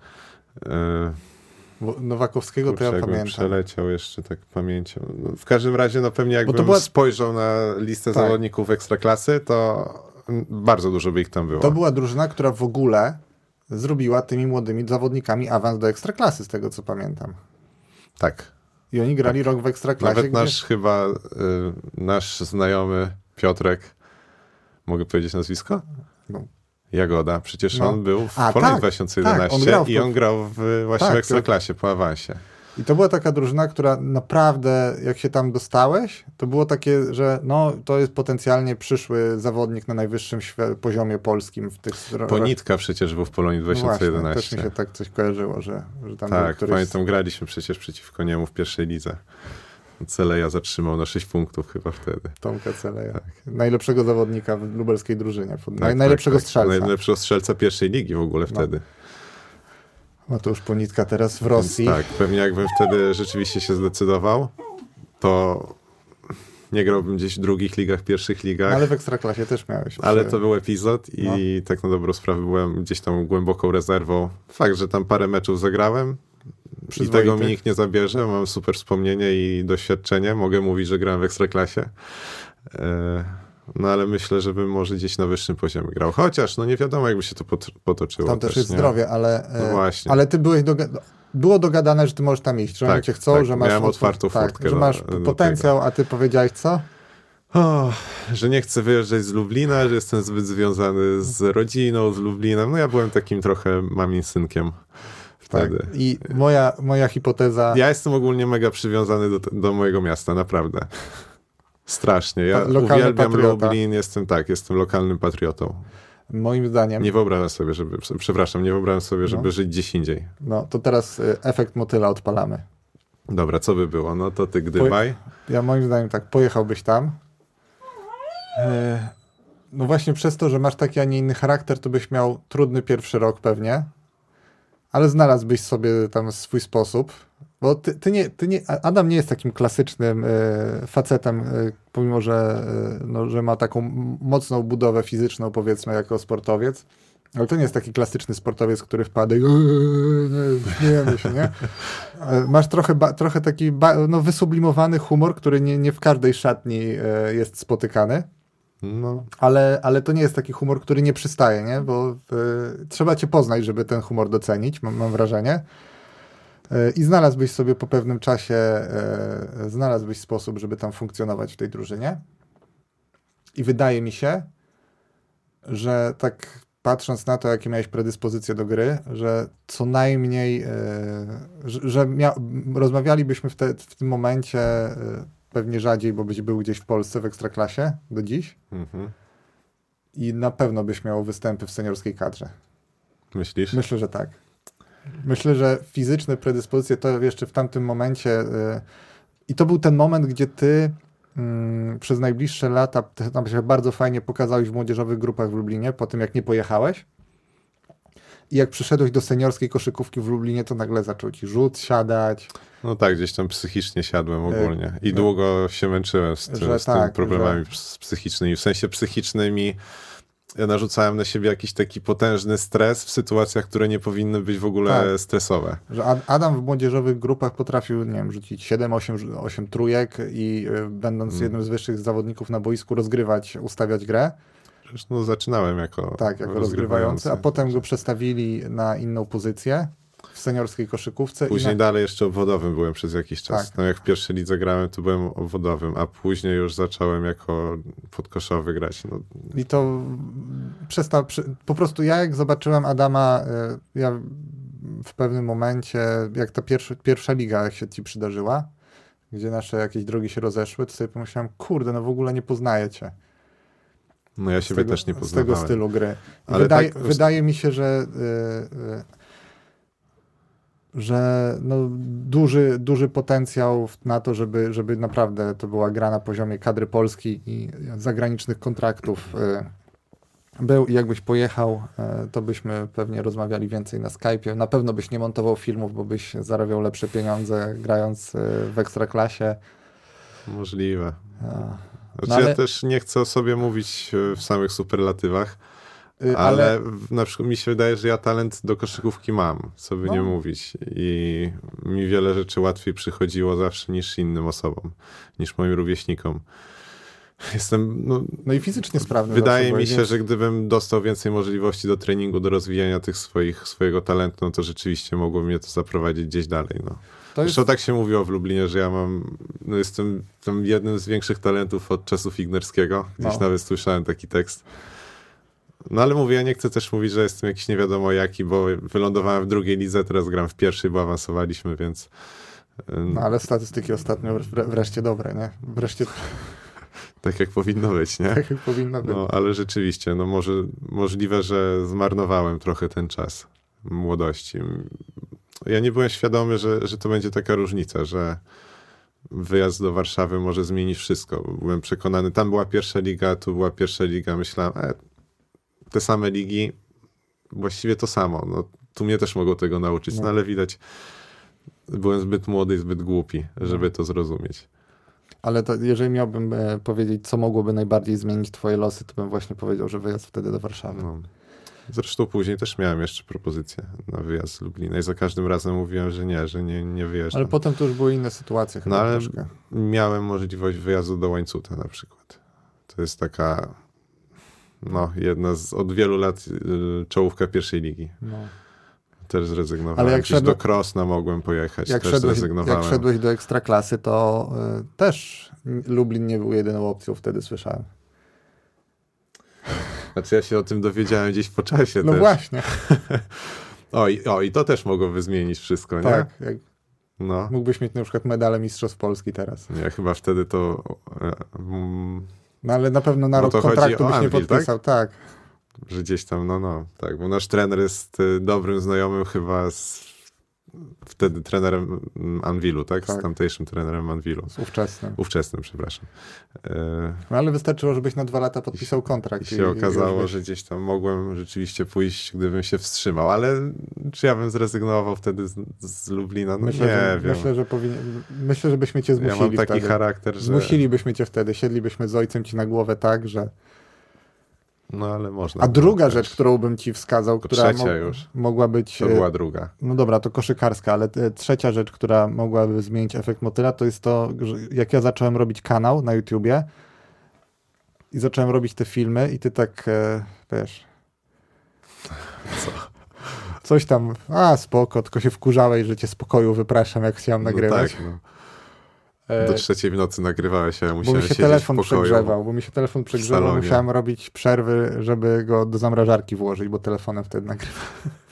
Bo Nowakowskiego Kurczę, to ja pamiętam. Przeleciał jeszcze tak pamięcią. No, w każdym razie, no pewnie jakbym była... spojrzał na listę tak. zawodników Ekstraklasy, to bardzo dużo by ich tam było. To była drużyna, która w ogóle zrobiła tymi młodymi zawodnikami awans do Ekstraklasy, z tego co pamiętam. Tak. I oni grali tak. rok w Ekstraklasie. Nawet gdzie... nasz chyba, y, nasz znajomy Piotrek, mogę powiedzieć nazwisko? No. Jagoda, przecież no. on był w A, Polonii tak, dwa tysiące jedenaście tak, on i on grał w, właśnie tak, w Ekstraklasie po awansie. I to była taka drużyna, która naprawdę, jak się tam dostałeś, to było takie, że no, to jest potencjalnie przyszły zawodnik na najwyższym świe- poziomie polskim w tych... Ponitka przecież był w Polonii dwa tysiące jedenaście. No właśnie, też mi się tak coś kojarzyło, że, że tam tak, był któryś... pamiętam, graliśmy przecież przeciwko niemu w pierwszej lidze. Celeja zatrzymał na sześć punktów chyba wtedy. Tomka Celeja. Tak. Najlepszego zawodnika w lubelskiej drużynie. Tak, Naj, tak, najlepszego tak, strzelca. Najlepszego strzelca pierwszej ligi w ogóle wtedy. No. Mateusz Ponitka teraz w Rosji. Więc tak, pewnie jakbym wtedy rzeczywiście się zdecydował, to nie grałbym gdzieś w drugich ligach, pierwszych ligach. Ale w Ekstraklasie też miałeś. Ale to był epizod i no. tak na dobrą sprawę byłem gdzieś tam głęboką rezerwą. Fakt, że tam parę meczów zagrałem i tego mi nikt nie zabierze. Mam super wspomnienie i doświadczenie. Mogę mówić, że grałem w Ekstraklasie. No ale myślę, że bym może gdzieś na wyższym poziomie grał. Chociaż no nie wiadomo, jakby się to potoczyło. Tam też, też jest nie? zdrowie, ale, no właśnie. ale ty byłeś doga- było dogadane, że ty możesz tam iść, że tak, oni cię chcą, tak, że masz, miałem otwartą tak, furtkę że masz do, do potencjał, tego. A ty powiedziałeś co? O, że nie chcę wyjeżdżać z Lublina, że jestem zbyt związany z rodziną, z Lublinem. No ja byłem takim trochę mamin synkiem wtedy. Tak. I moja, moja hipoteza... Ja jestem ogólnie mega przywiązany do, do mojego miasta, naprawdę. Strasznie. Ja Lokalny uwielbiam patriota. Lublin, jestem tak, jestem lokalnym patriotą. Moim zdaniem... Nie wyobrażam sobie, żeby, przepraszam, nie wyobrażam sobie, żeby no. żyć gdzieś indziej. No, to teraz y, efekt motyla odpalamy. Dobra, co by było? No to ty gdybaj. Poje- ja moim zdaniem tak, pojechałbyś tam. E, no właśnie przez to, że masz taki, a nie inny charakter, to byś miał trudny pierwszy rok pewnie, ale znalazłbyś sobie tam swój sposób. Bo ty, ty nie, ty nie, Adam nie jest takim klasycznym y, facetem, y, pomimo, że, y, no, że ma taką m- mocną budowę fizyczną, powiedzmy, jako sportowiec. Ale to nie jest taki klasyczny sportowiec, który wpada i nie, śmiejemy się, nie? Masz trochę, ba, trochę taki ba, no, wysublimowany humor, który nie, nie w każdej szatni y, jest spotykany. No. Ale, ale to nie jest taki humor, który nie przystaje, nie? Bo y, trzeba cię poznać, żeby ten humor docenić, mam, mam wrażenie. I znalazłbyś sobie po pewnym czasie, e, znalazłbyś sposób, żeby tam funkcjonować w tej drużynie. I wydaje mi się, że tak patrząc na to, jakie miałeś predyspozycje do gry, że co najmniej, e, że, że mia- rozmawialibyśmy w, te, w tym momencie e, pewnie rzadziej, bo byś był gdzieś w Polsce w Ekstraklasie do dziś. Mhm. I na pewno byś miał występy w seniorskiej kadrze. Myślisz? Myślę, że tak. Myślę, że fizyczne predyspozycje to jeszcze w tamtym momencie yy, i to był ten moment, gdzie ty yy, przez najbliższe lata tam się bardzo fajnie pokazałeś w młodzieżowych grupach w Lublinie, po tym jak nie pojechałeś. I jak przyszedłeś do seniorskiej koszykówki w Lublinie, to nagle zaczął ci rzut siadać. No tak, gdzieś tam psychicznie siadłem ogólnie i długo się męczyłem z, tym, z tak, tymi problemami że... psychicznymi. W sensie psychicznymi ja narzucałem na siebie jakiś taki potężny stres w sytuacjach, które nie powinny być w ogóle tak. stresowe. Że Adam w młodzieżowych grupach potrafił, nie wiem, rzucić siedem osiem trójek i y, będąc hmm. jednym z wyższych zawodników na boisku rozgrywać, ustawiać grę. Zresztą zaczynałem jako Tak, jako rozgrywający, a potem go przestawili na inną pozycję w seniorskiej koszykówce. Później i na... dalej jeszcze obwodowym byłem przez jakiś czas. Tak. No jak w pierwszej lidze grałem, to byłem obwodowym, a później już zacząłem jako podkoszowy grać. No. I to przestał, po prostu ja jak zobaczyłem Adama, ja w pewnym momencie, jak ta pierwsza, pierwsza liga jak się ci przydarzyła, gdzie nasze jakieś drogi się rozeszły, to sobie pomyślałem, kurde, no w ogóle nie poznaję cię. No ja siebie tego, też nie poznawałem. Z tego stylu gry. Ale wydaje, tak... wydaje mi się, że yy, yy, że no, duży, duży potencjał na to, żeby, żeby naprawdę to była gra na poziomie kadry Polski i zagranicznych kontraktów yy, był i jakbyś pojechał, yy, to byśmy pewnie rozmawiali więcej na Skype'ie. Na pewno byś nie montował filmów, bo byś zarabiał lepsze pieniądze grając yy, w Ekstraklasie. Możliwe. A. Znaczy No ale... ja też nie chcę o sobie mówić w samych superlatywach, yy, ale... ale na przykład mi się wydaje, że ja talent do koszykówki mam, co by no. nie mówić. I mi wiele rzeczy łatwiej przychodziło zawsze niż innym osobom, niż moim rówieśnikom. Jestem, no, no i fizycznie sprawny. Wydaje mi się, więc... że gdybym dostał więcej możliwości do treningu, do rozwijania tych swoich, swojego talentu, no to rzeczywiście mogło mnie to zaprowadzić gdzieś dalej. No. To Zresztą jest... tak się mówiło w Lublinie, że ja mam, no jestem tam jednym z większych talentów od czasów Ignerskiego. Gdzieś no. nawet słyszałem taki tekst. No ale mówię, ja nie chcę też mówić, że jestem jakiś nie wiadomo jaki, bo wylądowałem w drugiej lidze, teraz gram w pierwszej, bo awansowaliśmy, więc No ale statystyki ostatnio wre- wreszcie dobre, nie? Wreszcie... Tak jak powinno być, nie? Tak jak powinno być. No, ale rzeczywiście, no może możliwe, że zmarnowałem trochę ten czas młodości. Ja nie byłem świadomy, że, że to będzie taka różnica, że wyjazd do Warszawy może zmienić wszystko. Byłem przekonany, tam była pierwsza liga, tu była pierwsza liga. Myślałem, e, te same ligi, właściwie to samo. No, tu mnie też mogło tego nauczyć, no, no ale widać, byłem zbyt młody i zbyt głupi, żeby no. to zrozumieć. Ale to jeżeli miałbym e, powiedzieć, co mogłoby najbardziej zmienić twoje losy, to bym właśnie powiedział, że wyjazd wtedy do Warszawy. No. Zresztą później też miałem jeszcze propozycję na wyjazd z Lublina i za każdym razem mówiłem, że nie, że nie, nie wyjeżdżam. Ale potem to już były inne sytuacje chyba no, ale troszkę. Miałem możliwość wyjazdu do Łańcuta na przykład. To jest taka no, jedna z od wielu lat y, czołówka pierwszej ligi. No. Też zrezygnowałem. Ale jak szedł... do Krosna mogłem pojechać, jak też szedłeś, zrezygnowałem. Jak szedłeś do Ekstraklasy, to y, też Lublin nie był jedyną opcją, wtedy słyszałem. Znaczy ja się o tym dowiedziałem gdzieś po czasie no też. No właśnie. o, i, o, i to też mogłoby zmienić wszystko, tak, nie? Jak no. Mógłbyś mieć na przykład medale Mistrzostw Polski teraz. Nie, chyba wtedy to... Um, no ale na pewno na rok kontraktu byś nie podpisał, tak? tak? Że gdzieś tam, no, no, tak, bo nasz trener jest dobrym znajomym chyba z wtedy trenerem Anwilu, tak? tak? Z tamtejszym trenerem Anwilu. Z ówczesnym. Ówczesnym, przepraszam. E... No ale wystarczyło, żebyś na dwa lata podpisał kontrakt. I się i, okazało, i że gdzieś tam mogłem rzeczywiście pójść, gdybym się wstrzymał, ale czy ja bym zrezygnował wtedy z, z Lublina? No myślę, nie że, wiem. Myślę, że powinien, myślę, żebyśmy cię zmusili Ja mam taki wtedy. charakter, że... Zmusilibyśmy cię wtedy, siedlibyśmy z ojcem ci na głowę tak, że... No ale można. A druga też. rzecz, którą bym ci wskazał, to która trzecia mo- już. mogła być... To była druga. No dobra, to koszykarska, ale t- trzecia rzecz, która mogłaby zmienić efekt motyla, to jest to, że jak ja zacząłem robić kanał na YouTubie i zacząłem robić te filmy i ty tak, e, wiesz... Co? Coś tam, a spoko, tylko się wkurzałeś, że cię z pokoju wypraszam, jak chciałem no nagrywać. Tak, no. Do trzeciej w nocy nagrywałeś, a ja musiałem bo mi się siedzieć telefon w pokoju, przegrzewał, bo mi się telefon przegrzewał, musiałem robić przerwy, żeby go do zamrażarki włożyć, bo telefonem wtedy nagrywałem.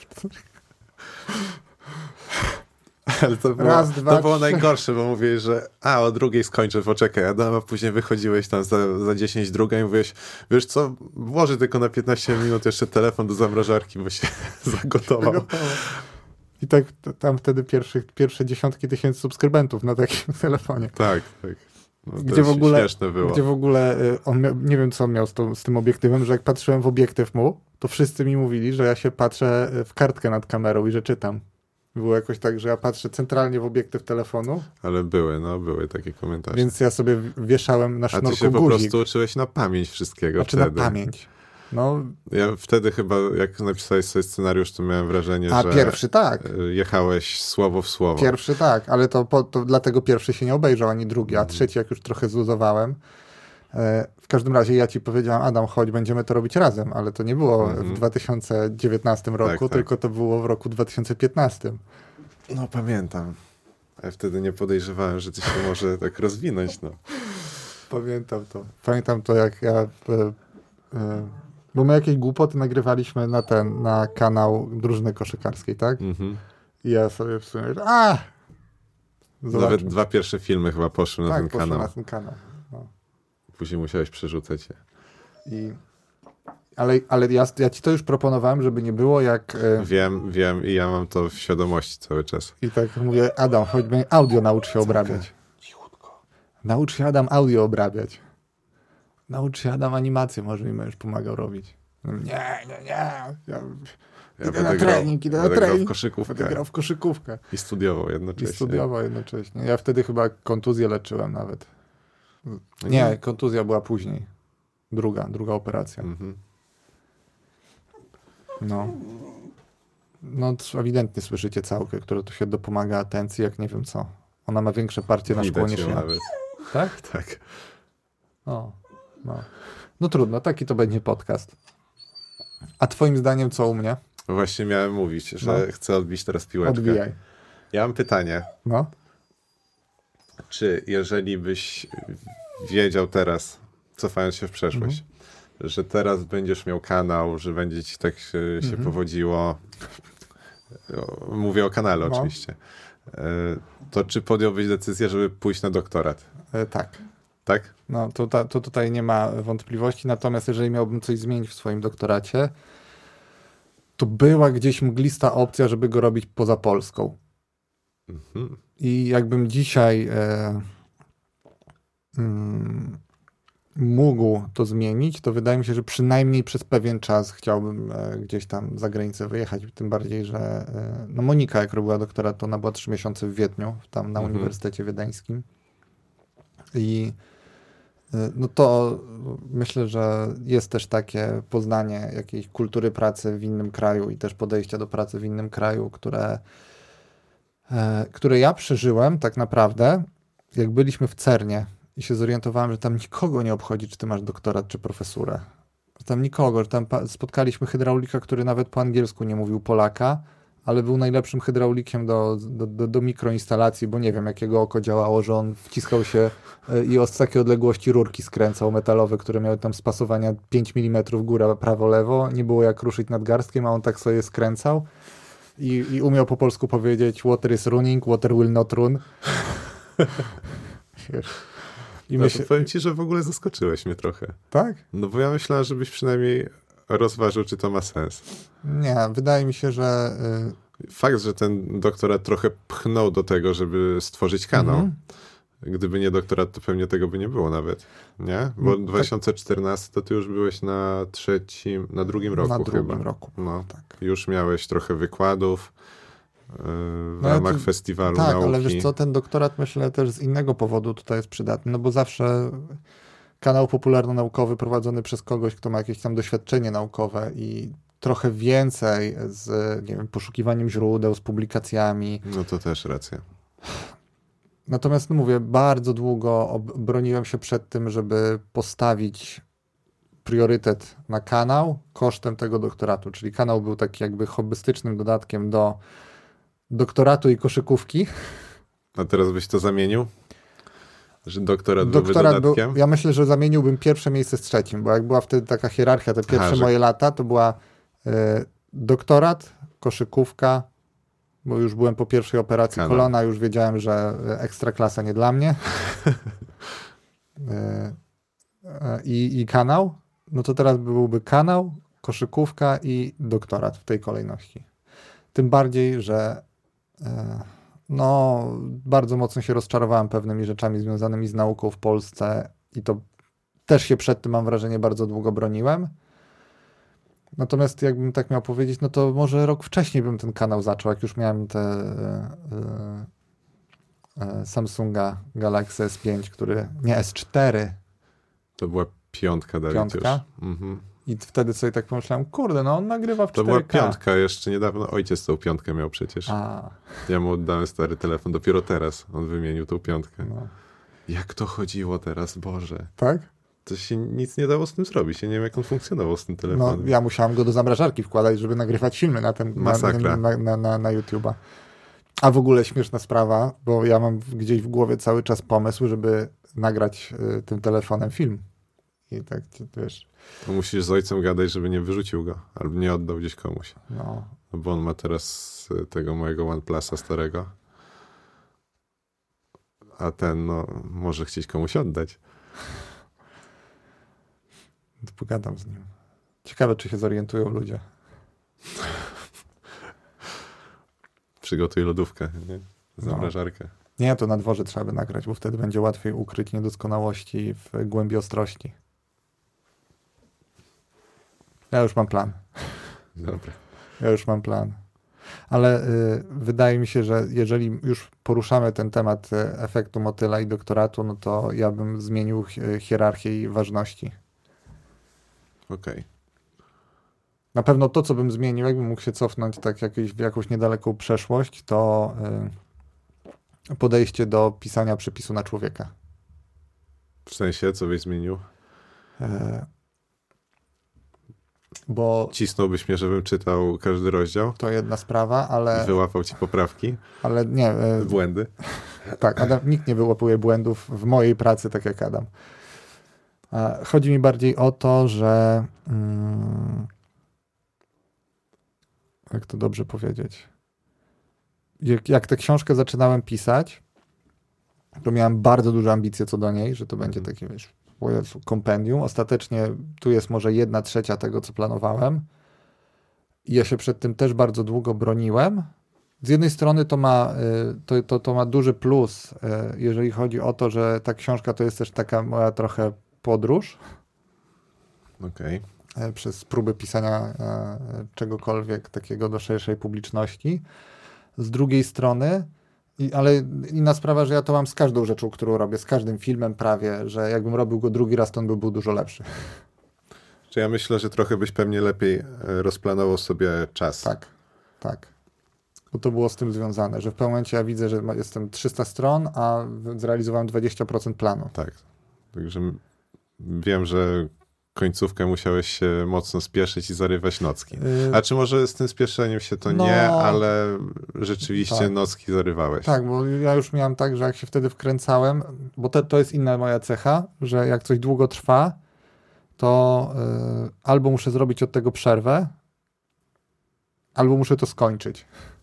Ale to było, Raz, dwa, to było trzy. najgorsze, bo mówiłeś, że a o drugiej skończę, poczekaj, Adam, a później wychodziłeś tam za, za dziesięć druga i mówiłeś, wiesz co, włożę tylko na piętnaście minut jeszcze telefon do zamrażarki, bo się zagotował. I tak tam wtedy pierwszych, pierwsze dziesiątki tysięcy subskrybentów na takim telefonie. Tak, tak. No, gdzie, w ogóle, śmieszne było. gdzie w ogóle on miał, nie wiem co on miał z, to, z tym obiektywem, że jak patrzyłem w obiektyw mu, to wszyscy mi mówili, że ja się patrzę w kartkę nad kamerą i że czytam. Było jakoś tak, że ja patrzę centralnie w obiektyw telefonu. Ale były, no były takie komentarze. Więc ja sobie wieszałem na sznurku guzik. A ty się po prostu uczyłeś na pamięć wszystkiego znaczy wtedy. na pamięć. No. Ja wtedy chyba, jak napisałeś sobie scenariusz, to miałem wrażenie, A, że pierwszy tak. jechałeś słowo w słowo. Pierwszy tak, ale to, po, to dlatego pierwszy się nie obejrzał, ani drugi, a trzeci jak już trochę zluzowałem. E, w każdym razie ja ci powiedziałem, Adam, chodź, będziemy to robić razem, ale to nie było mm-hmm. w dwa tysiące dziewiętnastym roku, tak, tylko tak. to było w roku dwa tysiące piętnastym. No pamiętam. Ja wtedy nie podejrzewałem, że to się może tak rozwinąć. No. Pamiętam to. Pamiętam to, jak ja... E, e, bo my jakieś głupoty nagrywaliśmy na ten, na kanał Drużyny Koszykarskiej, tak? Mm-hmm. I ja sobie w sumie, a! Zobaczmy. Nawet dwa pierwsze filmy chyba poszły na tak, ten poszły kanał. na ten kanał. No. Później musiałeś przerzucać je. I... Ale, ale ja, ja ci to już proponowałem, żeby nie było jak... E... Wiem, wiem i ja mam to w świadomości cały czas. I tak mówię, Adam, choćby audio naucz się obrabiać. Cichutko. Naucz się, Adam, audio obrabiać. Naucz się, Adam, animację, może mi będziesz pomagał robić. Nie, nie, nie. Ja, ja idę na trening, idę na trening. Grał w koszykówkę. Będę grał w koszykówkę. I studiował jednocześnie. I studiował jednocześnie. Ja wtedy chyba kontuzję leczyłem nawet. Nie, kontuzja była później. Druga, druga operacja. Mhm. No. No, ewidentnie słyszycie całkę, która tu się dopomaga atencji, jak nie wiem co. Ona ma większe partie na szkło niż ja. Nawet. Tak? Tak. O, no. No trudno, taki to będzie podcast. A twoim zdaniem co u mnie? Właśnie miałem mówić, że no. chcę odbić teraz piłeczkę. Odbijaj. Ja mam pytanie. No. Czy jeżeli byś wiedział teraz, cofając się w przeszłość, mhm. że teraz będziesz miał kanał, że będzie ci tak się, się mhm. powodziło, mówię o kanale no. oczywiście, To czy podjąłbyś decyzję, żeby pójść na doktorat? E, tak. Tak? No to, ta, to tutaj nie ma wątpliwości, natomiast jeżeli miałbym coś zmienić w swoim doktoracie, to była gdzieś mglista opcja, żeby go robić poza Polską. Mhm. I jakbym dzisiaj e, mm, mógł to zmienić, to wydaje mi się, że przynajmniej przez pewien czas chciałbym e, gdzieś tam za granicę wyjechać, tym bardziej, że e, no Monika, jak robiła doktorat, to ona była trzy miesiące w Wiedniu, tam na mhm. Uniwersytecie Wiedeńskim. I e, no to myślę, że jest też takie poznanie jakiejś kultury pracy w innym kraju i też podejścia do pracy w innym kraju, które, e, które ja przeżyłem tak naprawdę, jak byliśmy w Cernie. I się zorientowałem, że tam nikogo nie obchodzi, czy ty masz doktorat, czy profesurę. Tam nikogo, że tam spotkaliśmy hydraulika, który nawet po angielsku nie mówił Polaka, ale był najlepszym hydraulikiem do, do, do, do mikroinstalacji, bo nie wiem, jakiego oko działało, że on wciskał się i od takiej odległości rurki skręcał metalowe, które miały tam spasowania pięć milimetrów góra, prawo, lewo. Nie było jak ruszyć nadgarstkiem, a on tak sobie skręcał. I, i umiał po polsku powiedzieć water is running, water will not run. I no myśl... to powiem ci, że w ogóle zaskoczyłeś mnie trochę. Tak? No bo ja myślałem, żebyś przynajmniej rozważył, czy to ma sens. Nie, wydaje mi się, że... Y... Fakt, że ten doktorat trochę pchnął do tego, żeby stworzyć kanał. Mm-hmm. Gdyby nie doktorat, to pewnie tego by nie było nawet. Nie? Bo mm, dwa tysiące czternasty to ty już byłeś na trzecim, na drugim roku na chyba. Na drugim roku, no, tak. Już miałeś trochę wykładów w no ramach ja to, festiwalu tak, nauki. Ale wiesz co, ten doktorat myślę też z innego powodu tutaj jest przydatny, no bo zawsze kanał popularno-naukowy prowadzony przez kogoś, kto ma jakieś tam doświadczenie naukowe i trochę więcej z, nie wiem, poszukiwaniem źródeł, z publikacjami. No to też racja. Natomiast no mówię, bardzo długo broniłem się przed tym, żeby postawić priorytet na kanał kosztem tego doktoratu, czyli kanał był taki jakby hobbystycznym dodatkiem do doktoratu i koszykówki. A teraz byś to zamienił? Że doktorat, doktorat byłby dodatkiem? Był, ja myślę, że zamieniłbym pierwsze miejsce z trzecim, bo jak była wtedy taka hierarchia, te pierwsze A, moje że... lata, to była y, doktorat, koszykówka, bo już byłem po pierwszej operacji kanał. kolana, już wiedziałem, że ekstraklasa nie dla mnie. y, y, i, I kanał. No to teraz byłby kanał, koszykówka i doktorat w tej kolejności. Tym bardziej, że no, bardzo mocno się rozczarowałem pewnymi rzeczami związanymi z nauką w Polsce i to też się przed tym, mam wrażenie, bardzo długo broniłem. Natomiast jakbym tak miał powiedzieć, no to może rok wcześniej bym ten kanał zaczął, jak już miałem te y, y, Samsunga Galaxy S pięć, który, nie, S cztery. To była piątka, Dawid, Piątka? Już. Mhm. I wtedy sobie tak pomyślałem, kurde, no on nagrywa w cztery K. To była piątka, jeszcze niedawno ojciec tą piątkę miał przecież. A. Ja mu oddałem stary telefon, dopiero teraz on wymienił tą piątkę. No. Jak to chodziło teraz, Boże. Tak? To się nic nie dało z tym zrobić, ja nie wiem, jak on funkcjonował z tym telefonem. No, ja musiałem go do zamrażarki wkładać, żeby nagrywać filmy na, ten, Masakra. na, na, na, na YouTube'a. A w ogóle śmieszna sprawa, bo ja mam gdzieś w głowie cały czas pomysł, żeby nagrać y, tym telefonem film. I tak, wiesz... To musisz z ojcem gadać, żeby nie wyrzucił go, albo nie oddał gdzieś komuś. No. No bo on ma teraz tego mojego OnePlusa starego. A ten, no, może chcieć komuś oddać. To pogadam z nim. Ciekawe, czy się zorientują ludzie. Przygotuj lodówkę, nie? Zamrażarkę. No. Nie, to na dworze trzeba by nagrać, bo wtedy będzie łatwiej ukryć niedoskonałości w głębi ostrości. Ja już mam plan. Dobra. Ja już mam plan. Ale y, wydaje mi się, że jeżeli już poruszamy ten temat y, efektu motyla i doktoratu, no to ja bym zmienił hi- hierarchię i ważności. Okej. Okay. Na pewno to, co bym zmienił, jakbym mógł się cofnąć tak jakieś, w jakąś niedaleką przeszłość, to y, podejście do pisania przepisu na człowieka. W sensie, co byś zmienił? Y- Bo cisnąłbyś mnie, żebym czytał każdy rozdział? To jedna sprawa, ale... Wyłapał ci poprawki? Ale nie... E... Błędy? Tak, Adam, nikt nie wyłapuje błędów w mojej pracy, tak jak Adam. Chodzi mi bardziej o to, że... Hmm, jak to dobrze powiedzieć? jak, jak tę książkę zaczynałem pisać, to miałem bardzo duże ambicje co do niej, że to będzie takie, wiesz, kompendium. Ostatecznie tu jest może jedna trzecia tego, co planowałem. I ja się przed tym też bardzo długo broniłem. Z jednej strony to ma, to, to, to ma duży plus, jeżeli chodzi o to, że ta książka to jest też taka moja trochę podróż. Okej. Okay. Przez próby pisania czegokolwiek takiego do szerszej publiczności. Z drugiej strony, i, ale inna sprawa, że ja to mam z każdą rzeczą, którą robię, z każdym filmem prawie, że jakbym robił go drugi raz, to on by był dużo lepszy. Czy ja myślę, że trochę byś pewnie lepiej rozplanował sobie czas. Tak, tak. Bo to było z tym związane, że w pewnym momencie ja widzę, że jestem trzysta stron, a zrealizowałem dwadzieścia procent planu. Tak. Także wiem, że końcówkę musiałeś się mocno spieszyć i zarywać nocki. A czy może z tym spieszeniem się to no, nie, ale rzeczywiście tak. Nocki zarywałeś? Tak, bo ja już miałem tak, że jak się wtedy wkręcałem, bo to, to jest inna moja cecha, że jak coś długo trwa, to y, albo muszę zrobić od tego przerwę, albo muszę to skończyć.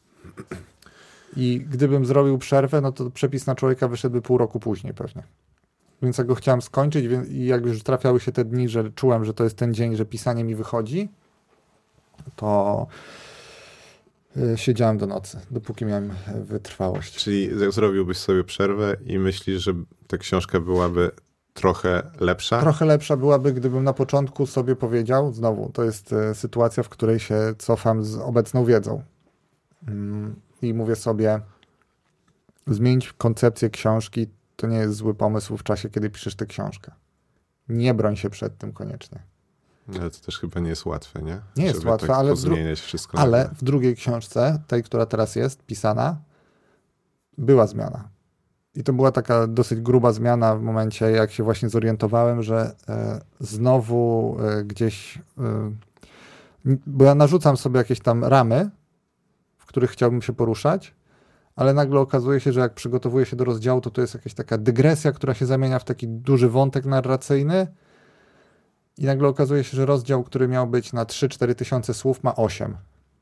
I gdybym zrobił przerwę, no to przepis na człowieka wyszedłby pół roku później pewnie. Więc ja go chciałem skończyć więc, i jak już trafiały się te dni, że czułem, że to jest ten dzień, że pisanie mi wychodzi, to y, siedziałem do nocy, dopóki miałem wytrwałość. Czyli zrobiłbyś sobie przerwę i myślisz, że ta książka byłaby trochę lepsza? Trochę lepsza byłaby, gdybym na początku sobie powiedział, znowu, to jest y, sytuacja, w której się cofam z obecną wiedzą. Mm, I mówię sobie, zmienić koncepcję książki to nie jest zły pomysł w czasie, kiedy piszesz tę książkę. Nie broń się przed tym koniecznie. Ale to też chyba nie jest łatwe, nie? Nie jest Żeby łatwe, tak ale, w dru- wszystko ale nagle. w drugiej książce, tej, która teraz jest pisana, była zmiana. I to była taka dosyć gruba zmiana w momencie, jak się właśnie zorientowałem, że e, znowu e, gdzieś... E, bo ja narzucam sobie jakieś tam ramy, w których chciałbym się poruszać, ale nagle okazuje się, że jak przygotowuję się do rozdziału, to to jest jakaś taka dygresja, która się zamienia w taki duży wątek narracyjny i nagle okazuje się, że rozdział, który miał być na trzy cztery tysiące słów, ma osiem.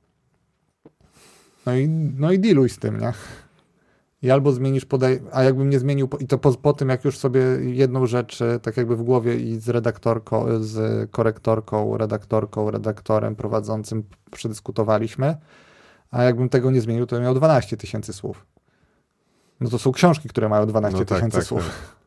No i, no i dealuj z tym, nie? I albo zmienisz podaj... A jakbym nie zmienił, i to po, po tym, jak już sobie jedną rzecz tak jakby w głowie i z redaktorką, z korektorką, redaktorką, redaktorem prowadzącym przedyskutowaliśmy, a jakbym tego nie zmienił, to miał dwanaście tysięcy słów. No to są książki, które mają dwanaście tysięcy no tak, słów. Tak, tak.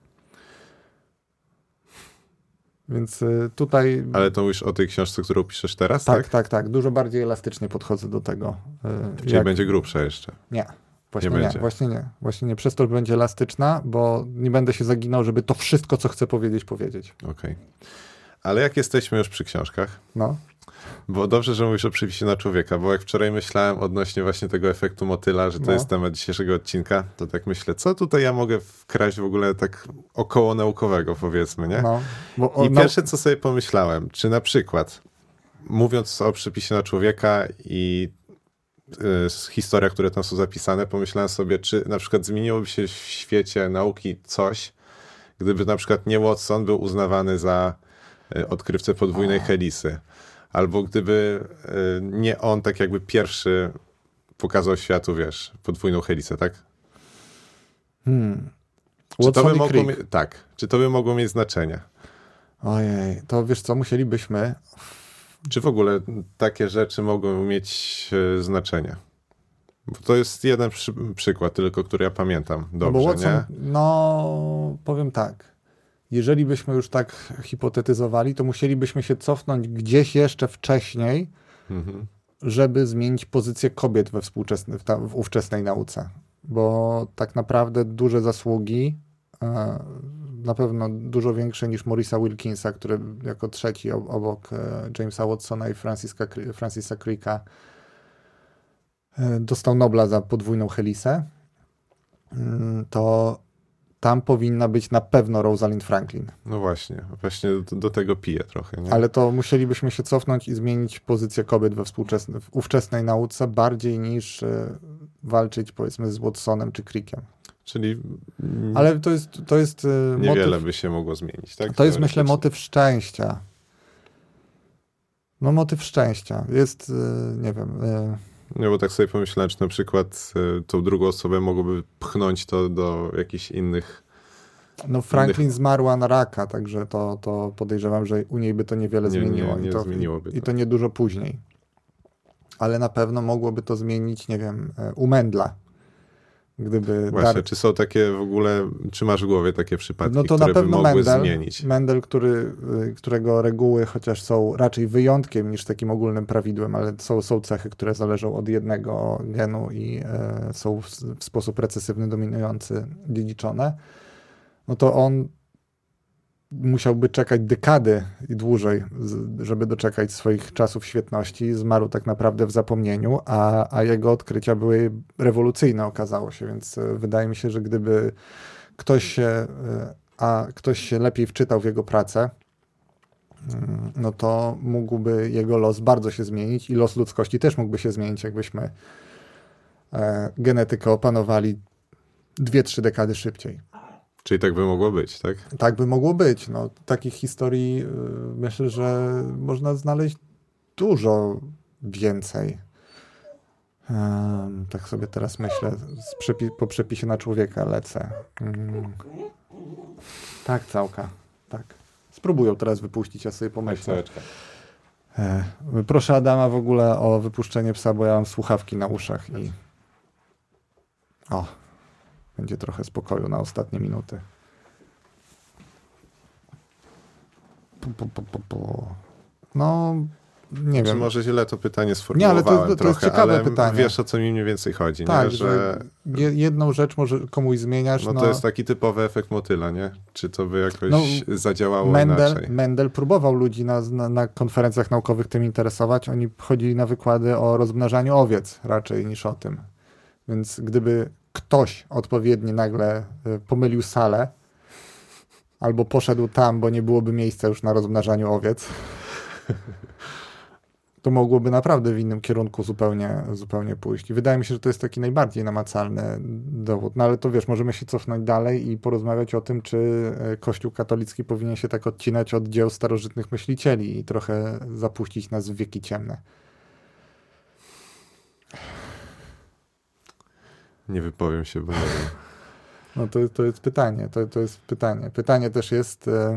Więc y, tutaj... Ale to mówisz o tej książce, którą piszesz teraz, tak? Tak, tak, tak. Dużo bardziej elastycznie podchodzę do tego. Y, Czyli jak... będzie grubsza jeszcze? Nie. Właśnie nie, nie, będzie. właśnie nie. Właśnie nie. Przez to będzie elastyczna, bo nie będę się zaginał, żeby to wszystko, co chcę powiedzieć, powiedzieć. Okej. Okay. Ale jak jesteśmy już przy książkach, no. Bo dobrze, że mówisz o przepisie na człowieka, bo jak wczoraj myślałem odnośnie właśnie tego efektu motyla, że to no. jest temat dzisiejszego odcinka, to tak myślę, co tutaj ja mogę wkraść w ogóle tak około naukowego, powiedzmy, nie? No, bo o, I pierwsze, nau- co sobie pomyślałem, czy na przykład mówiąc o przepisie na człowieka i y, historia, które tam są zapisane, pomyślałem sobie, czy na przykład zmieniłoby się w świecie nauki coś, gdyby na przykład nie Watson był uznawany za y, odkrywcę podwójnej A. helisy. Albo gdyby y, nie on tak jakby pierwszy pokazał światu, wiesz, podwójną helisę, tak? Hmm. Czy to by mogło mie- tak. Czy to by mogło mieć znaczenie? Ojej, to wiesz co, musielibyśmy... Czy w ogóle takie rzeczy mogą mieć y, znaczenie? Bo to jest jeden przy- przykład tylko, który ja pamiętam dobrze, no, Watson, nie? No, powiem tak. Jeżeli byśmy już tak hipotetyzowali, to musielibyśmy się cofnąć gdzieś jeszcze wcześniej, mhm. żeby zmienić pozycję kobiet we współczesnej, w, ta, w ówczesnej nauce. Bo tak naprawdę duże zasługi, e, na pewno dużo większe niż Maurisa Wilkinsa, który jako trzeci obok e, Jamesa Watsona i Francisa, Francisa Cricka e, dostał Nobla za podwójną helisę, to tam powinna być na pewno Rosalind Franklin. No właśnie, właśnie do, do tego piję trochę. Nie? Ale to musielibyśmy się cofnąć i zmienić pozycję kobiet we współczesnej, w ówczesnej nauce bardziej niż y, walczyć powiedzmy z Watsonem czy Crickiem. Czyli mm, ale to jest, to jest y, niewiele motyw, by się mogło zmienić, tak? To jest myślę motyw szczęścia. No motyw szczęścia. Jest, y, nie wiem... Y, No bo tak sobie pomyślałem, czy na przykład y, tą drugą osobę mogłoby pchnąć to do jakichś innych... No Franklin innych... zmarła na raka, także to, to podejrzewam, że u niej by to niewiele nie, zmieniło. Nie, nie I, to, zmieniłoby i, I to. to nie dużo później. Ale na pewno mogłoby to zmienić, nie wiem, u Mendla. Gdyby Właśnie, Dar... czy są takie w ogóle, czy masz w głowie takie przypadki, no to które na pewno by mogły Mendel, zmienić? Mendel, który, którego reguły chociaż są raczej wyjątkiem niż takim ogólnym prawidłem, ale są, są cechy, które zależą od jednego genu i e, są w, w sposób recesywny, dominujący dziedziczone, no to on musiałby czekać dekady i dłużej, żeby doczekać swoich czasów świetności. Zmarł tak naprawdę w zapomnieniu, a, a jego odkrycia były rewolucyjne, okazało się, więc wydaje mi się, że gdyby ktoś się, a ktoś się lepiej wczytał w jego pracę, no to mógłby jego los bardzo się zmienić i los ludzkości też mógłby się zmienić, jakbyśmy e, genetykę opanowali dwie, trzy dekady szybciej. Czyli tak by mogło być, tak? Tak by mogło być. No, takich historii yy, myślę, że można znaleźć dużo więcej. Yy, tak sobie teraz myślę. Z przepi- po przepisie na człowieka lecę. Yy. Tak, całka. Tak. Spróbują teraz wypuścić, ja sobie pomyślę. Yy, proszę Adama w ogóle o wypuszczenie psa, bo ja mam słuchawki na uszach i o, będzie trochę spokoju na ostatnie minuty. Po, po, po, po, po. No, nie Czy wiem. może źle to pytanie sformułowałem nie, ale to, to, to trochę, jest ciekawe ale pytanie. Wiesz, o co mi mniej więcej chodzi, tak, nie? Że jedną rzecz może komuś zmieniasz. No, no to jest taki typowy efekt motyla, nie? Czy to by jakoś no, zadziałało Mendel, inaczej? Mendel próbował ludzi na, na, na konferencjach naukowych tym interesować. Oni chodzili na wykłady o rozmnażaniu owiec raczej niż o tym. Więc gdyby ktoś odpowiedni nagle pomylił salę albo poszedł tam, bo nie byłoby miejsca już na rozmnażaniu owiec, to mogłoby naprawdę w innym kierunku zupełnie, zupełnie pójść. I wydaje mi się, że to jest taki najbardziej namacalny dowód. No ale to wiesz, możemy się cofnąć dalej i porozmawiać o tym, czy Kościół katolicki powinien się tak odcinać od dzieł starożytnych myślicieli i trochę zapuścić nas w wieki ciemne. Nie wypowiem się, bo nie wiem. No to, to jest pytanie. To, to jest pytanie. Pytanie też jest... E,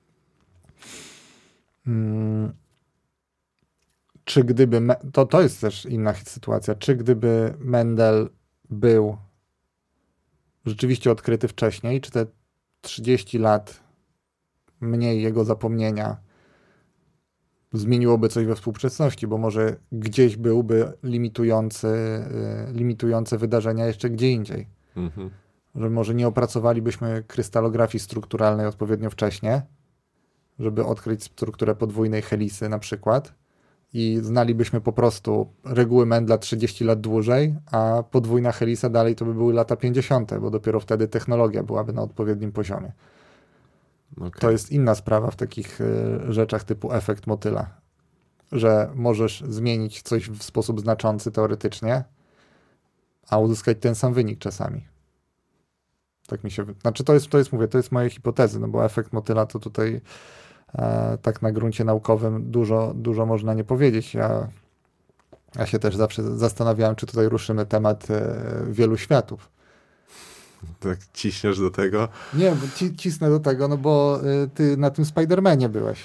mm, czy gdyby... Me, to, to jest też inna sytuacja. Czy gdyby Mendel był rzeczywiście odkryty wcześniej, czy te trzydzieści lat mniej jego zapomnienia zmieniłoby coś we współczesności, bo może gdzieś byłby limitujący, y, limitujące wydarzenia jeszcze gdzie indziej. Mhm. Że może nie opracowalibyśmy krystalografii strukturalnej odpowiednio wcześnie, żeby odkryć strukturę podwójnej helisy na przykład i znalibyśmy po prostu reguły Mendla trzydzieści lat dłużej, a podwójna helisa dalej to by były lata pięćdziesiąte, bo dopiero wtedy technologia byłaby na odpowiednim poziomie. Okay. To jest inna sprawa w takich y, rzeczach typu efekt motyla, że możesz zmienić coś w sposób znaczący teoretycznie, a uzyskać ten sam wynik czasami. Tak mi się... Znaczy to jest, to jest, mówię, to jest moje hipotezy, no bo efekt motyla to tutaj e, tak na gruncie naukowym dużo, dużo można nie powiedzieć. Ja, ja się też zawsze zastanawiałem, czy tutaj ruszymy temat e, wielu światów. Tak ciśniesz do tego? Nie, ci, cisnę do tego, no bo y, ty na tym Spider-Manie byłeś.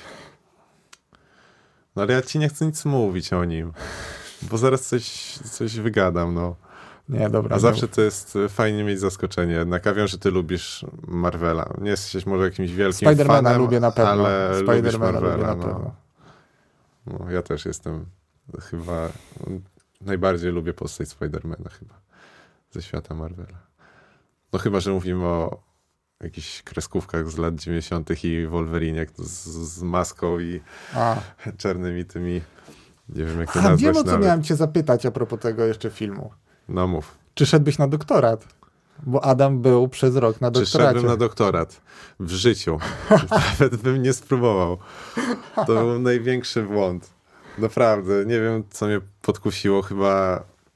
No ale ja ci nie chcę nic mówić o nim, bo zaraz coś, coś wygadam, no. Nie, dobra. A zawsze to jest fajnie mieć zaskoczenie jednak. Ja wiem, że ty lubisz Marvela. Nie jesteś może jakimś wielkim Spider-Mana fanem, lubię na pewno. ale lubisz Marvela. Lubię na no. pewno. No, ja też jestem chyba... Najbardziej lubię postać Spider-Mana chyba ze świata Marvela. No chyba, że mówimy o jakichś kreskówkach z lat dziewięćdziesiątych i Wolverinie z, z maską i a. czarnymi tymi, nie wiem jak to nazwać. Wiem, o co nawet. miałem cię zapytać a propos tego jeszcze filmu. No mów. Czy szedłbyś na doktorat? Bo Adam był przez rok na doktoracie. Czy szedłem na doktorat? W życiu. Nawet bym nie spróbował. To był największy błąd. Naprawdę. Nie wiem, co mnie podkusiło. Chyba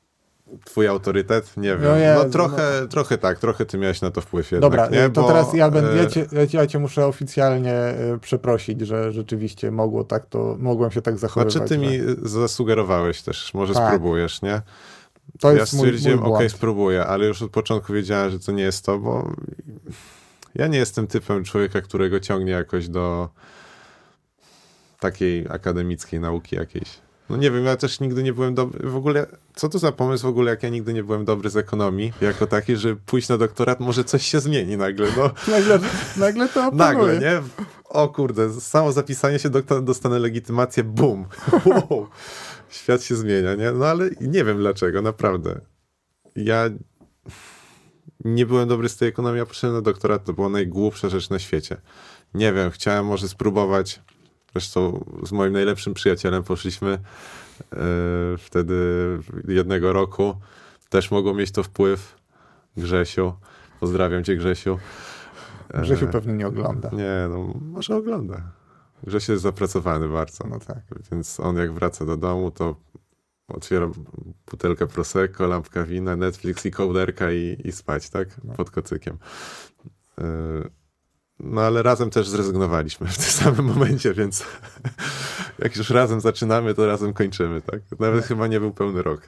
twój autorytet? Nie wiem. No, jest, no trochę, no. trochę tak, trochę ty miałeś na to wpływ jednak. Dobra, nie? to Bo, teraz ja, będę, e... ja, cię, ja, cię, ja cię muszę oficjalnie przeprosić, że rzeczywiście mogło tak to, mogłem się tak zachowywać. Znaczy ty że... mi zasugerowałeś też, może tak. spróbujesz, nie? To ja jest stwierdziłem, okej, okay, spróbuję, ale już od początku wiedziałem, że to nie jest to, bo ja nie jestem typem człowieka, którego ciągnie jakoś do takiej akademickiej nauki jakiejś. No nie wiem, ja też nigdy nie byłem dobry, w ogóle, co to za pomysł w ogóle, jak ja nigdy nie byłem dobry z ekonomii, jako taki, że pójść na doktorat, może coś się zmieni nagle, no. nagle, nagle to opanuje. Nagle, nie? O kurde, samo zapisanie się, doktor, dostanę legitymację, bum. Wow. Świat się zmienia, nie? No ale nie wiem dlaczego, naprawdę. Ja nie byłem dobry z tej ekonomii, a poszedłem na doktorat, to była najgłupsza rzecz na świecie. Nie wiem, chciałem może spróbować, zresztą z moim najlepszym przyjacielem poszliśmy yy, wtedy jednego roku. Też mogło mieć to wpływ. Grzesiu. Pozdrawiam cię, Grzesiu. Grzesiu yy, pewnie nie ogląda. Nie, no może ogląda. Grzesiu jest zapracowany bardzo. No tak. Więc on jak wraca do domu, to otwiera butelkę Prosecco, lampka wina, Netflix i kołderka i, i spać, tak? No. Pod kocykiem. Yy, no ale razem też zrezygnowaliśmy w tym samym momencie, więc jak już razem zaczynamy, to razem kończymy, tak? Nawet no. chyba nie był pełny rok.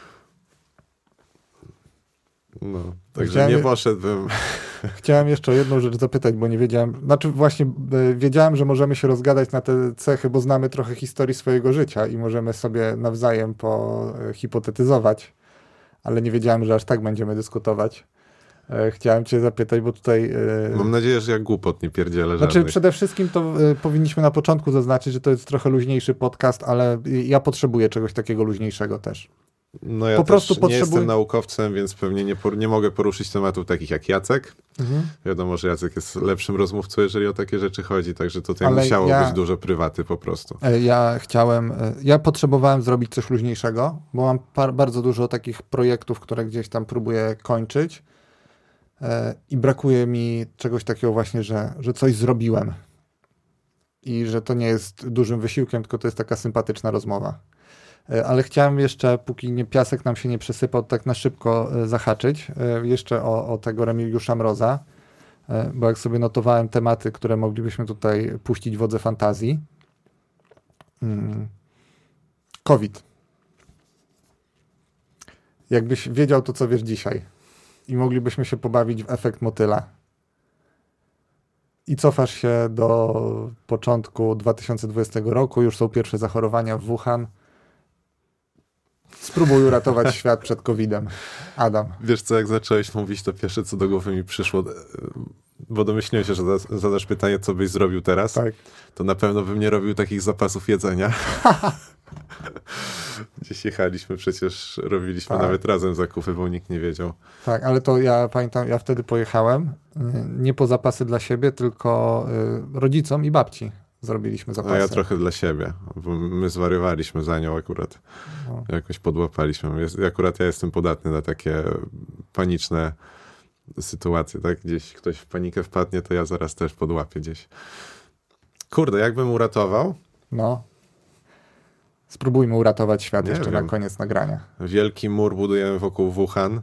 No, także chciałem, nie poszedłbym. Chciałem jeszcze o jedną rzecz zapytać, bo nie wiedziałem, znaczy właśnie wiedziałem, że możemy się rozgadać na te cechy, bo znamy trochę historii swojego życia i możemy sobie nawzajem pohipotetyzować, ale nie wiedziałem, że aż tak będziemy dyskutować. Chciałem cię zapytać, bo tutaj... Mam nadzieję, że ja głupot nie pierdzielę Znaczy żadnych. przede wszystkim to powinniśmy na początku zaznaczyć, że to jest trochę luźniejszy podcast, ale ja potrzebuję czegoś takiego luźniejszego też. No ja po też prostu nie potrzebuję... jestem naukowcem, więc pewnie nie, por- nie mogę poruszyć tematów takich jak Jacek. Mhm. Wiadomo, że Jacek jest lepszym rozmówcą, jeżeli o takie rzeczy chodzi, także tutaj ale musiało ja... być dużo prywaty po prostu. Ja chciałem, ja potrzebowałem zrobić coś luźniejszego, bo mam par- bardzo dużo takich projektów, które gdzieś tam próbuję kończyć yy, i brakuje mi czegoś takiego właśnie, że, że coś zrobiłem i że to nie jest dużym wysiłkiem, tylko to jest taka sympatyczna rozmowa. Ale chciałem jeszcze, póki nie, piasek nam się nie przesypał, tak na szybko zahaczyć jeszcze o, o tego Remigiusza Mroza, bo jak sobie notowałem tematy, które moglibyśmy tutaj puścić w wodze fantazji. COVID. Jakbyś wiedział to, co wiesz dzisiaj i moglibyśmy się pobawić w efekt motyla. I cofasz się do początku dwa tysiące dwudziestego roku, już są pierwsze zachorowania w Wuhan. Spróbuj uratować świat przed kowidem. Adam. Wiesz co, jak zacząłeś mówić, to pierwsze co do głowy mi przyszło, bo domyśliłem się, że zadasz pytanie, co byś zrobił teraz. Tak. To na pewno bym nie robił takich zapasów jedzenia. Gdzieś jechaliśmy, przecież robiliśmy tak. nawet razem zakupy, bo nikt nie wiedział. Tak, ale to ja pamiętam, ja wtedy pojechałem nie po zapasy dla siebie, tylko rodzicom i babci. Zrobiliśmy zapasy. A ja trochę dla siebie, bo my zwariowaliśmy za nią akurat. No. Jakoś podłapaliśmy. Jest, akurat ja jestem podatny na takie paniczne sytuacje, tak? Gdzieś ktoś w panikę wpadnie, to ja zaraz też podłapię gdzieś. Kurde, jakbym uratował? No. Spróbujmy uratować świat Nie jeszcze wiem. na koniec nagrania. Wielki mur budujemy wokół Wuhan.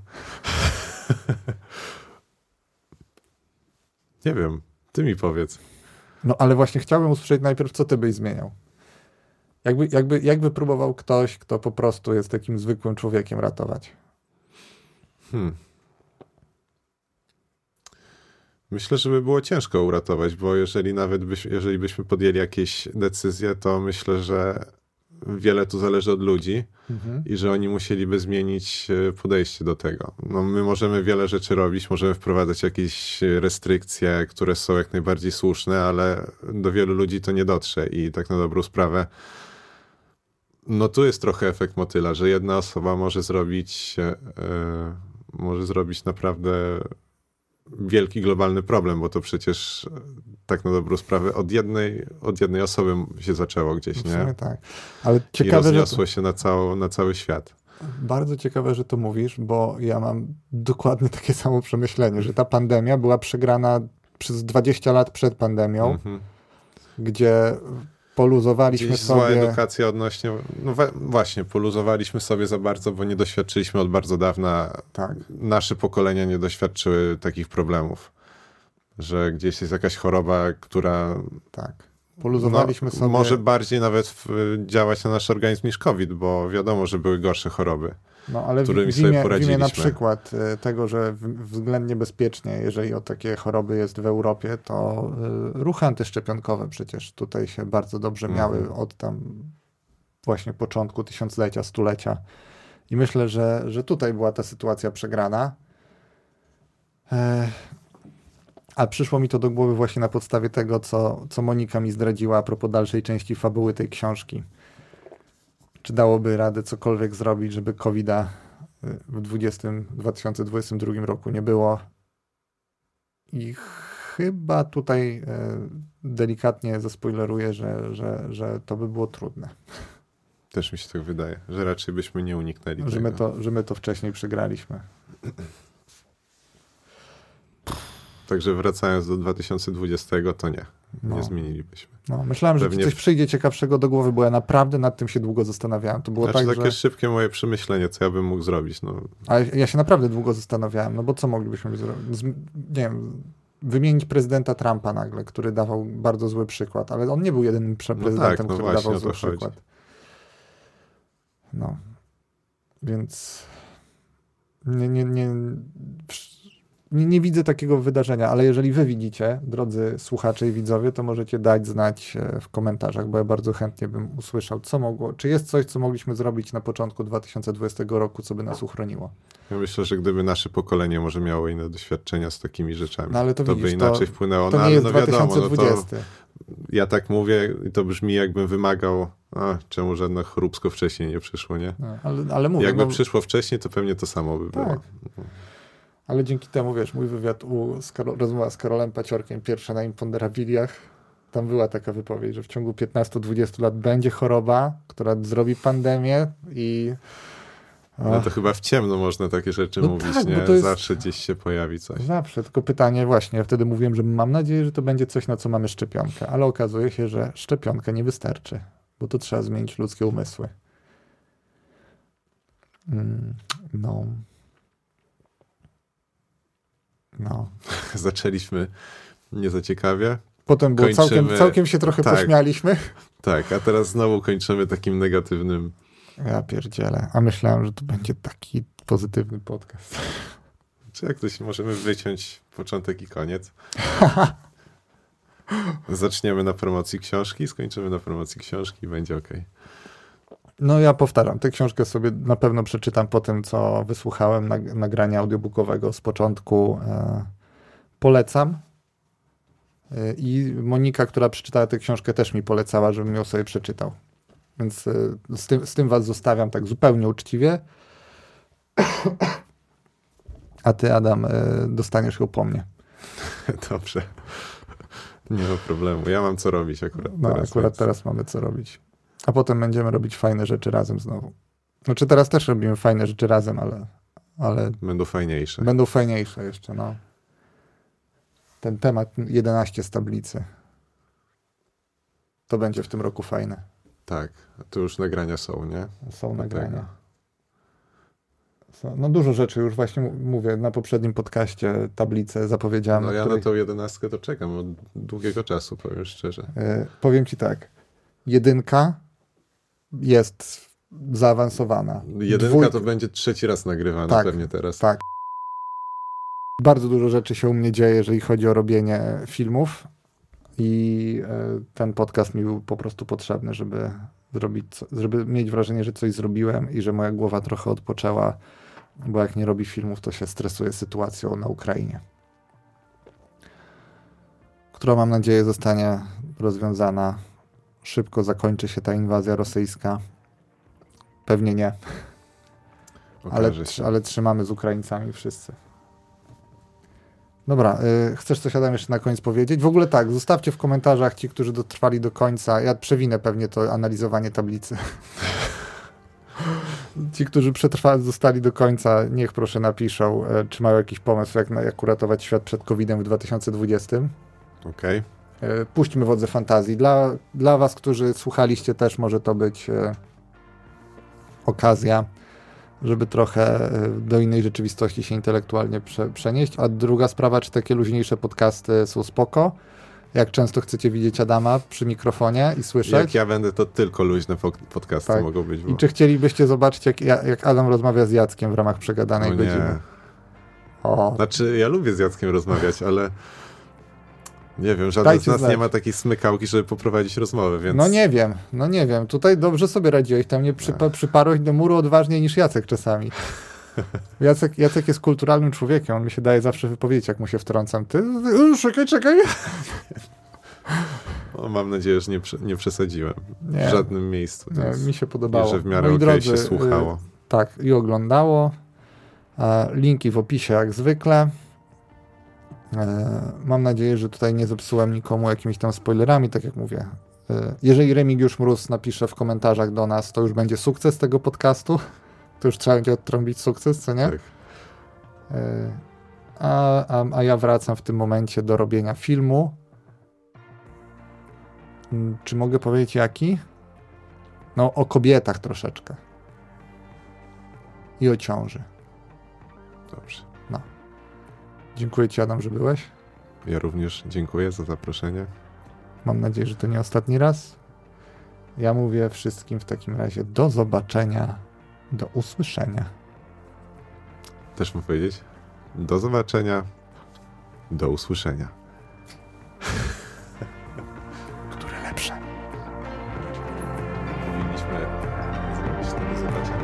Nie wiem, ty mi powiedz. No ale właśnie chciałbym usłyszeć najpierw, co ty byś zmieniał. Jakby, jakby, jakby próbował ktoś, kto po prostu jest takim zwykłym człowiekiem ratować? Hmm. Myślę, że by było ciężko uratować, bo jeżeli nawet byś, jeżeli byśmy podjęli jakieś decyzje, to myślę, że wiele tu zależy od ludzi mhm. i że oni musieliby zmienić podejście do tego. No, my możemy wiele rzeczy robić, możemy wprowadzać jakieś restrykcje, które są jak najbardziej słuszne, ale do wielu ludzi to nie dotrze i tak na dobrą sprawę no tu jest trochę efekt motyla, że jedna osoba może zrobić yy, może zrobić naprawdę wielki globalny problem, bo to przecież tak na dobrą sprawę od jednej, od jednej osoby się zaczęło gdzieś, nie? Tak. Ale ciekawe, i rozniosło że to... się na, całą, na cały świat. Bardzo ciekawe, że to mówisz, bo ja mam dokładnie takie samo przemyślenie, że ta pandemia była przegrana przez dwadzieścia lat przed pandemią, mhm. gdzie poluzowaliśmy Gdzieś sobie... Zła edukacja odnośnie... No we, właśnie, poluzowaliśmy sobie za bardzo, bo nie doświadczyliśmy od bardzo dawna. Tak. Nasze pokolenia nie doświadczyły takich problemów. Że gdzieś jest jakaś choroba, która... Tak. Poluzowaliśmy no, sobie... może bardziej nawet w, działać na nasz organizm niż COVID, bo wiadomo, że były gorsze choroby, no, ale którymi w, w sobie imię, poradziliśmy. W imię na przykład tego, że w, względnie bezpiecznie, jeżeli o takie choroby jest w Europie, to y, ruchy antyszczepionkowe przecież tutaj się bardzo dobrze miały mm. od tam właśnie początku tysiąclecia, stulecia. I myślę, że, że tutaj była ta sytuacja przegrana. E A przyszło mi to do głowy właśnie na podstawie tego, co, co Monika mi zdradziła a propos dalszej części fabuły tej książki. Czy dałoby radę cokolwiek zrobić, żeby kowida w dwa tysiące dwudziestym drugim roku nie było? I chyba tutaj delikatnie zaspoileruję, że, że, że to by było trudne. Też mi się tak wydaje, że raczej byśmy nie uniknęli że tego. My to, że my to wcześniej przegraliśmy. Także wracając do dwa tysiące dwudziestego, to nie. Nie no. zmienilibyśmy. No, myślałem, Pewnie... że coś przyjdzie ciekawszego do głowy, bo ja naprawdę nad tym się długo zastanawiałem. To było znaczy, tak, takie że... szybkie moje przemyślenie, co ja bym mógł zrobić. No. Ale ja się naprawdę długo zastanawiałem, no bo co moglibyśmy zrobić? Nie wiem, wymienić prezydenta Trumpa nagle, który dawał bardzo zły przykład, ale on nie był jedynym prezydentem, no tak, no który dawał zły przykład. No. Więc nie, nie, nie, nie, nie widzę takiego wydarzenia, ale jeżeli wy widzicie, drodzy słuchacze i widzowie, to możecie dać znać w komentarzach, bo ja bardzo chętnie bym usłyszał, co mogło, czy jest coś, co mogliśmy zrobić na początku dwa tysiące dwudziestego roku, co by nas uchroniło. Ja myślę, że gdyby nasze pokolenie może miało inne doświadczenia z takimi rzeczami, no, ale to, to widzisz, by inaczej to, wpłynęło. To no, nie jest no, dwa wiadomo, tysiące dwudziesty. No to ja tak mówię i to brzmi, jakbym wymagał, a czemu żadne chróbsko wcześniej nie przyszło, nie? No, ale, ale mówię, Jakby no, przyszło wcześniej, to pewnie to samo by było. Tak. Ale dzięki temu, wiesz, mój wywiad, u, z Karol, rozmowa z Karolem Paciorkiem, pierwsza na Imponderabiliach, tam była taka wypowiedź, że w ciągu piętnastu do dwudziestu lat będzie choroba, która zrobi pandemię i... No to chyba w ciemno można takie rzeczy no mówić, tak, nie? Bo to jest... Zawsze gdzieś się pojawi coś. Zawsze, tylko pytanie właśnie, ja wtedy mówiłem, że mam nadzieję, że to będzie coś, na co mamy szczepionkę, ale okazuje się, że szczepionka nie wystarczy, bo to trzeba zmienić ludzkie umysły. Mm, no... No. Zaczęliśmy nie za ciekawie. Potem było kończymy... całkiem, całkiem się trochę tak, pośmialiśmy. Tak, a teraz znowu kończymy takim negatywnym. Ja pierdzielę. A myślałem, że to będzie taki pozytywny podcast. Czy jak ktoś możemy wyciąć początek i koniec? Zaczniemy na promocji książki, skończymy na promocji książki i będzie ok. No ja powtarzam, tę książkę sobie na pewno przeczytam po tym, co wysłuchałem nag- nagrania audiobookowego z początku. E, polecam. E, I Monika, która przeczytała tę książkę, też mi polecała, żebym ją sobie przeczytał. Więc e, z, tym, z tym was zostawiam tak zupełnie uczciwie. A ty, Adam, e, dostaniesz ją po mnie. Dobrze. Nie ma problemu. Ja mam co robić akurat no, teraz. akurat więc... teraz mamy co robić. A potem będziemy robić fajne rzeczy razem znowu. Znaczy teraz też robimy fajne rzeczy razem, ale... ale będą fajniejsze. Będą fajniejsze jeszcze, no. Ten temat jedenaście z tablicy. To będzie w tym roku fajne. Tak, to już nagrania są, nie? Są nagrania. Są, no dużo rzeczy już właśnie mówię, na poprzednim podcaście tablicę zapowiedziałem. No ja której... na tą jedenastkę to czekam od długiego czasu, powiem szczerze. Yy, powiem ci tak. Jedynka jest zaawansowana. Jedynka Dwójka... to będzie trzeci raz nagrywana tak, pewnie teraz. Tak. Bardzo dużo rzeczy się u mnie dzieje, jeżeli chodzi o robienie filmów i ten podcast mi był po prostu potrzebny, żeby zrobić, żeby mieć wrażenie, że coś zrobiłem i że moja głowa trochę odpoczęła, bo jak nie robi filmów, to się stresuje sytuacją na Ukrainie, która mam nadzieję zostanie rozwiązana. Szybko zakończy się ta inwazja rosyjska. Pewnie nie. Ale, ale trzymamy z Ukraińcami wszyscy. Dobra, y, chcesz coś, Adam, jeszcze na koniec powiedzieć? W ogóle tak, zostawcie w komentarzach ci, którzy dotrwali do końca. Ja przewinę pewnie to analizowanie tablicy. Ci, którzy przetrwali, zostali do końca, niech proszę napiszą, y, czy mają jakiś pomysł, jak, jak uratować świat przed kowidem w dwa tysiące dwudziestym. Okej. Okay. puśćmy wodze fantazji. Dla, dla was, którzy słuchaliście, też może to być e, okazja, żeby trochę e, do innej rzeczywistości się intelektualnie prze, przenieść. A druga sprawa, czy takie luźniejsze podcasty są spoko? Jak często chcecie widzieć Adama przy mikrofonie i słyszeć? Jak ja będę, to tylko luźne podcasty tak. mogą być. Bo... I czy chcielibyście zobaczyć, jak, jak Adam rozmawia z Jackiem w ramach przegadanej o godziny? O. Znaczy, ja lubię z Jackiem rozmawiać, ale nie wiem, żaden Dajcie z nas znać. nie ma takiej smykałki, żeby poprowadzić rozmowę, więc... No nie wiem, no nie wiem. Tutaj dobrze sobie radziłeś, tam nie przypa- przyparłeś do muru odważniej niż Jacek czasami. Jacek, Jacek jest kulturalnym człowiekiem, on mi się daje zawsze wypowiedzieć, jak mu się wtrącam. Ty, ty czekaj, czekaj. O, mam nadzieję, że nie, nie przesadziłem nie, w żadnym miejscu. Nie, mi się podobało. Że w miarę okej okay się słuchało. Y, tak, i oglądało. E, linki w opisie jak zwykle. E, mam nadzieję, że tutaj nie zepsułem nikomu jakimiś tam spoilerami, tak jak mówię. E, jeżeli Remigiusz Mróz napisze w komentarzach do nas, to już będzie sukces tego podcastu. To już trzeba będzie odtrąbić sukces, co nie? Tak. E, a, a, a ja wracam w tym momencie do robienia filmu. Czy mogę powiedzieć jaki? No o kobietach troszeczkę. I o ciąży. Dobrze. No. Dziękuję ci, Adam, że byłeś. Ja również dziękuję za zaproszenie. Mam nadzieję, że to nie ostatni raz. Ja mówię wszystkim w takim razie do zobaczenia, do usłyszenia. Też mam powiedzieć? Do zobaczenia, do usłyszenia. Które lepsze? Powinniśmy zrobić to do zobaczenia.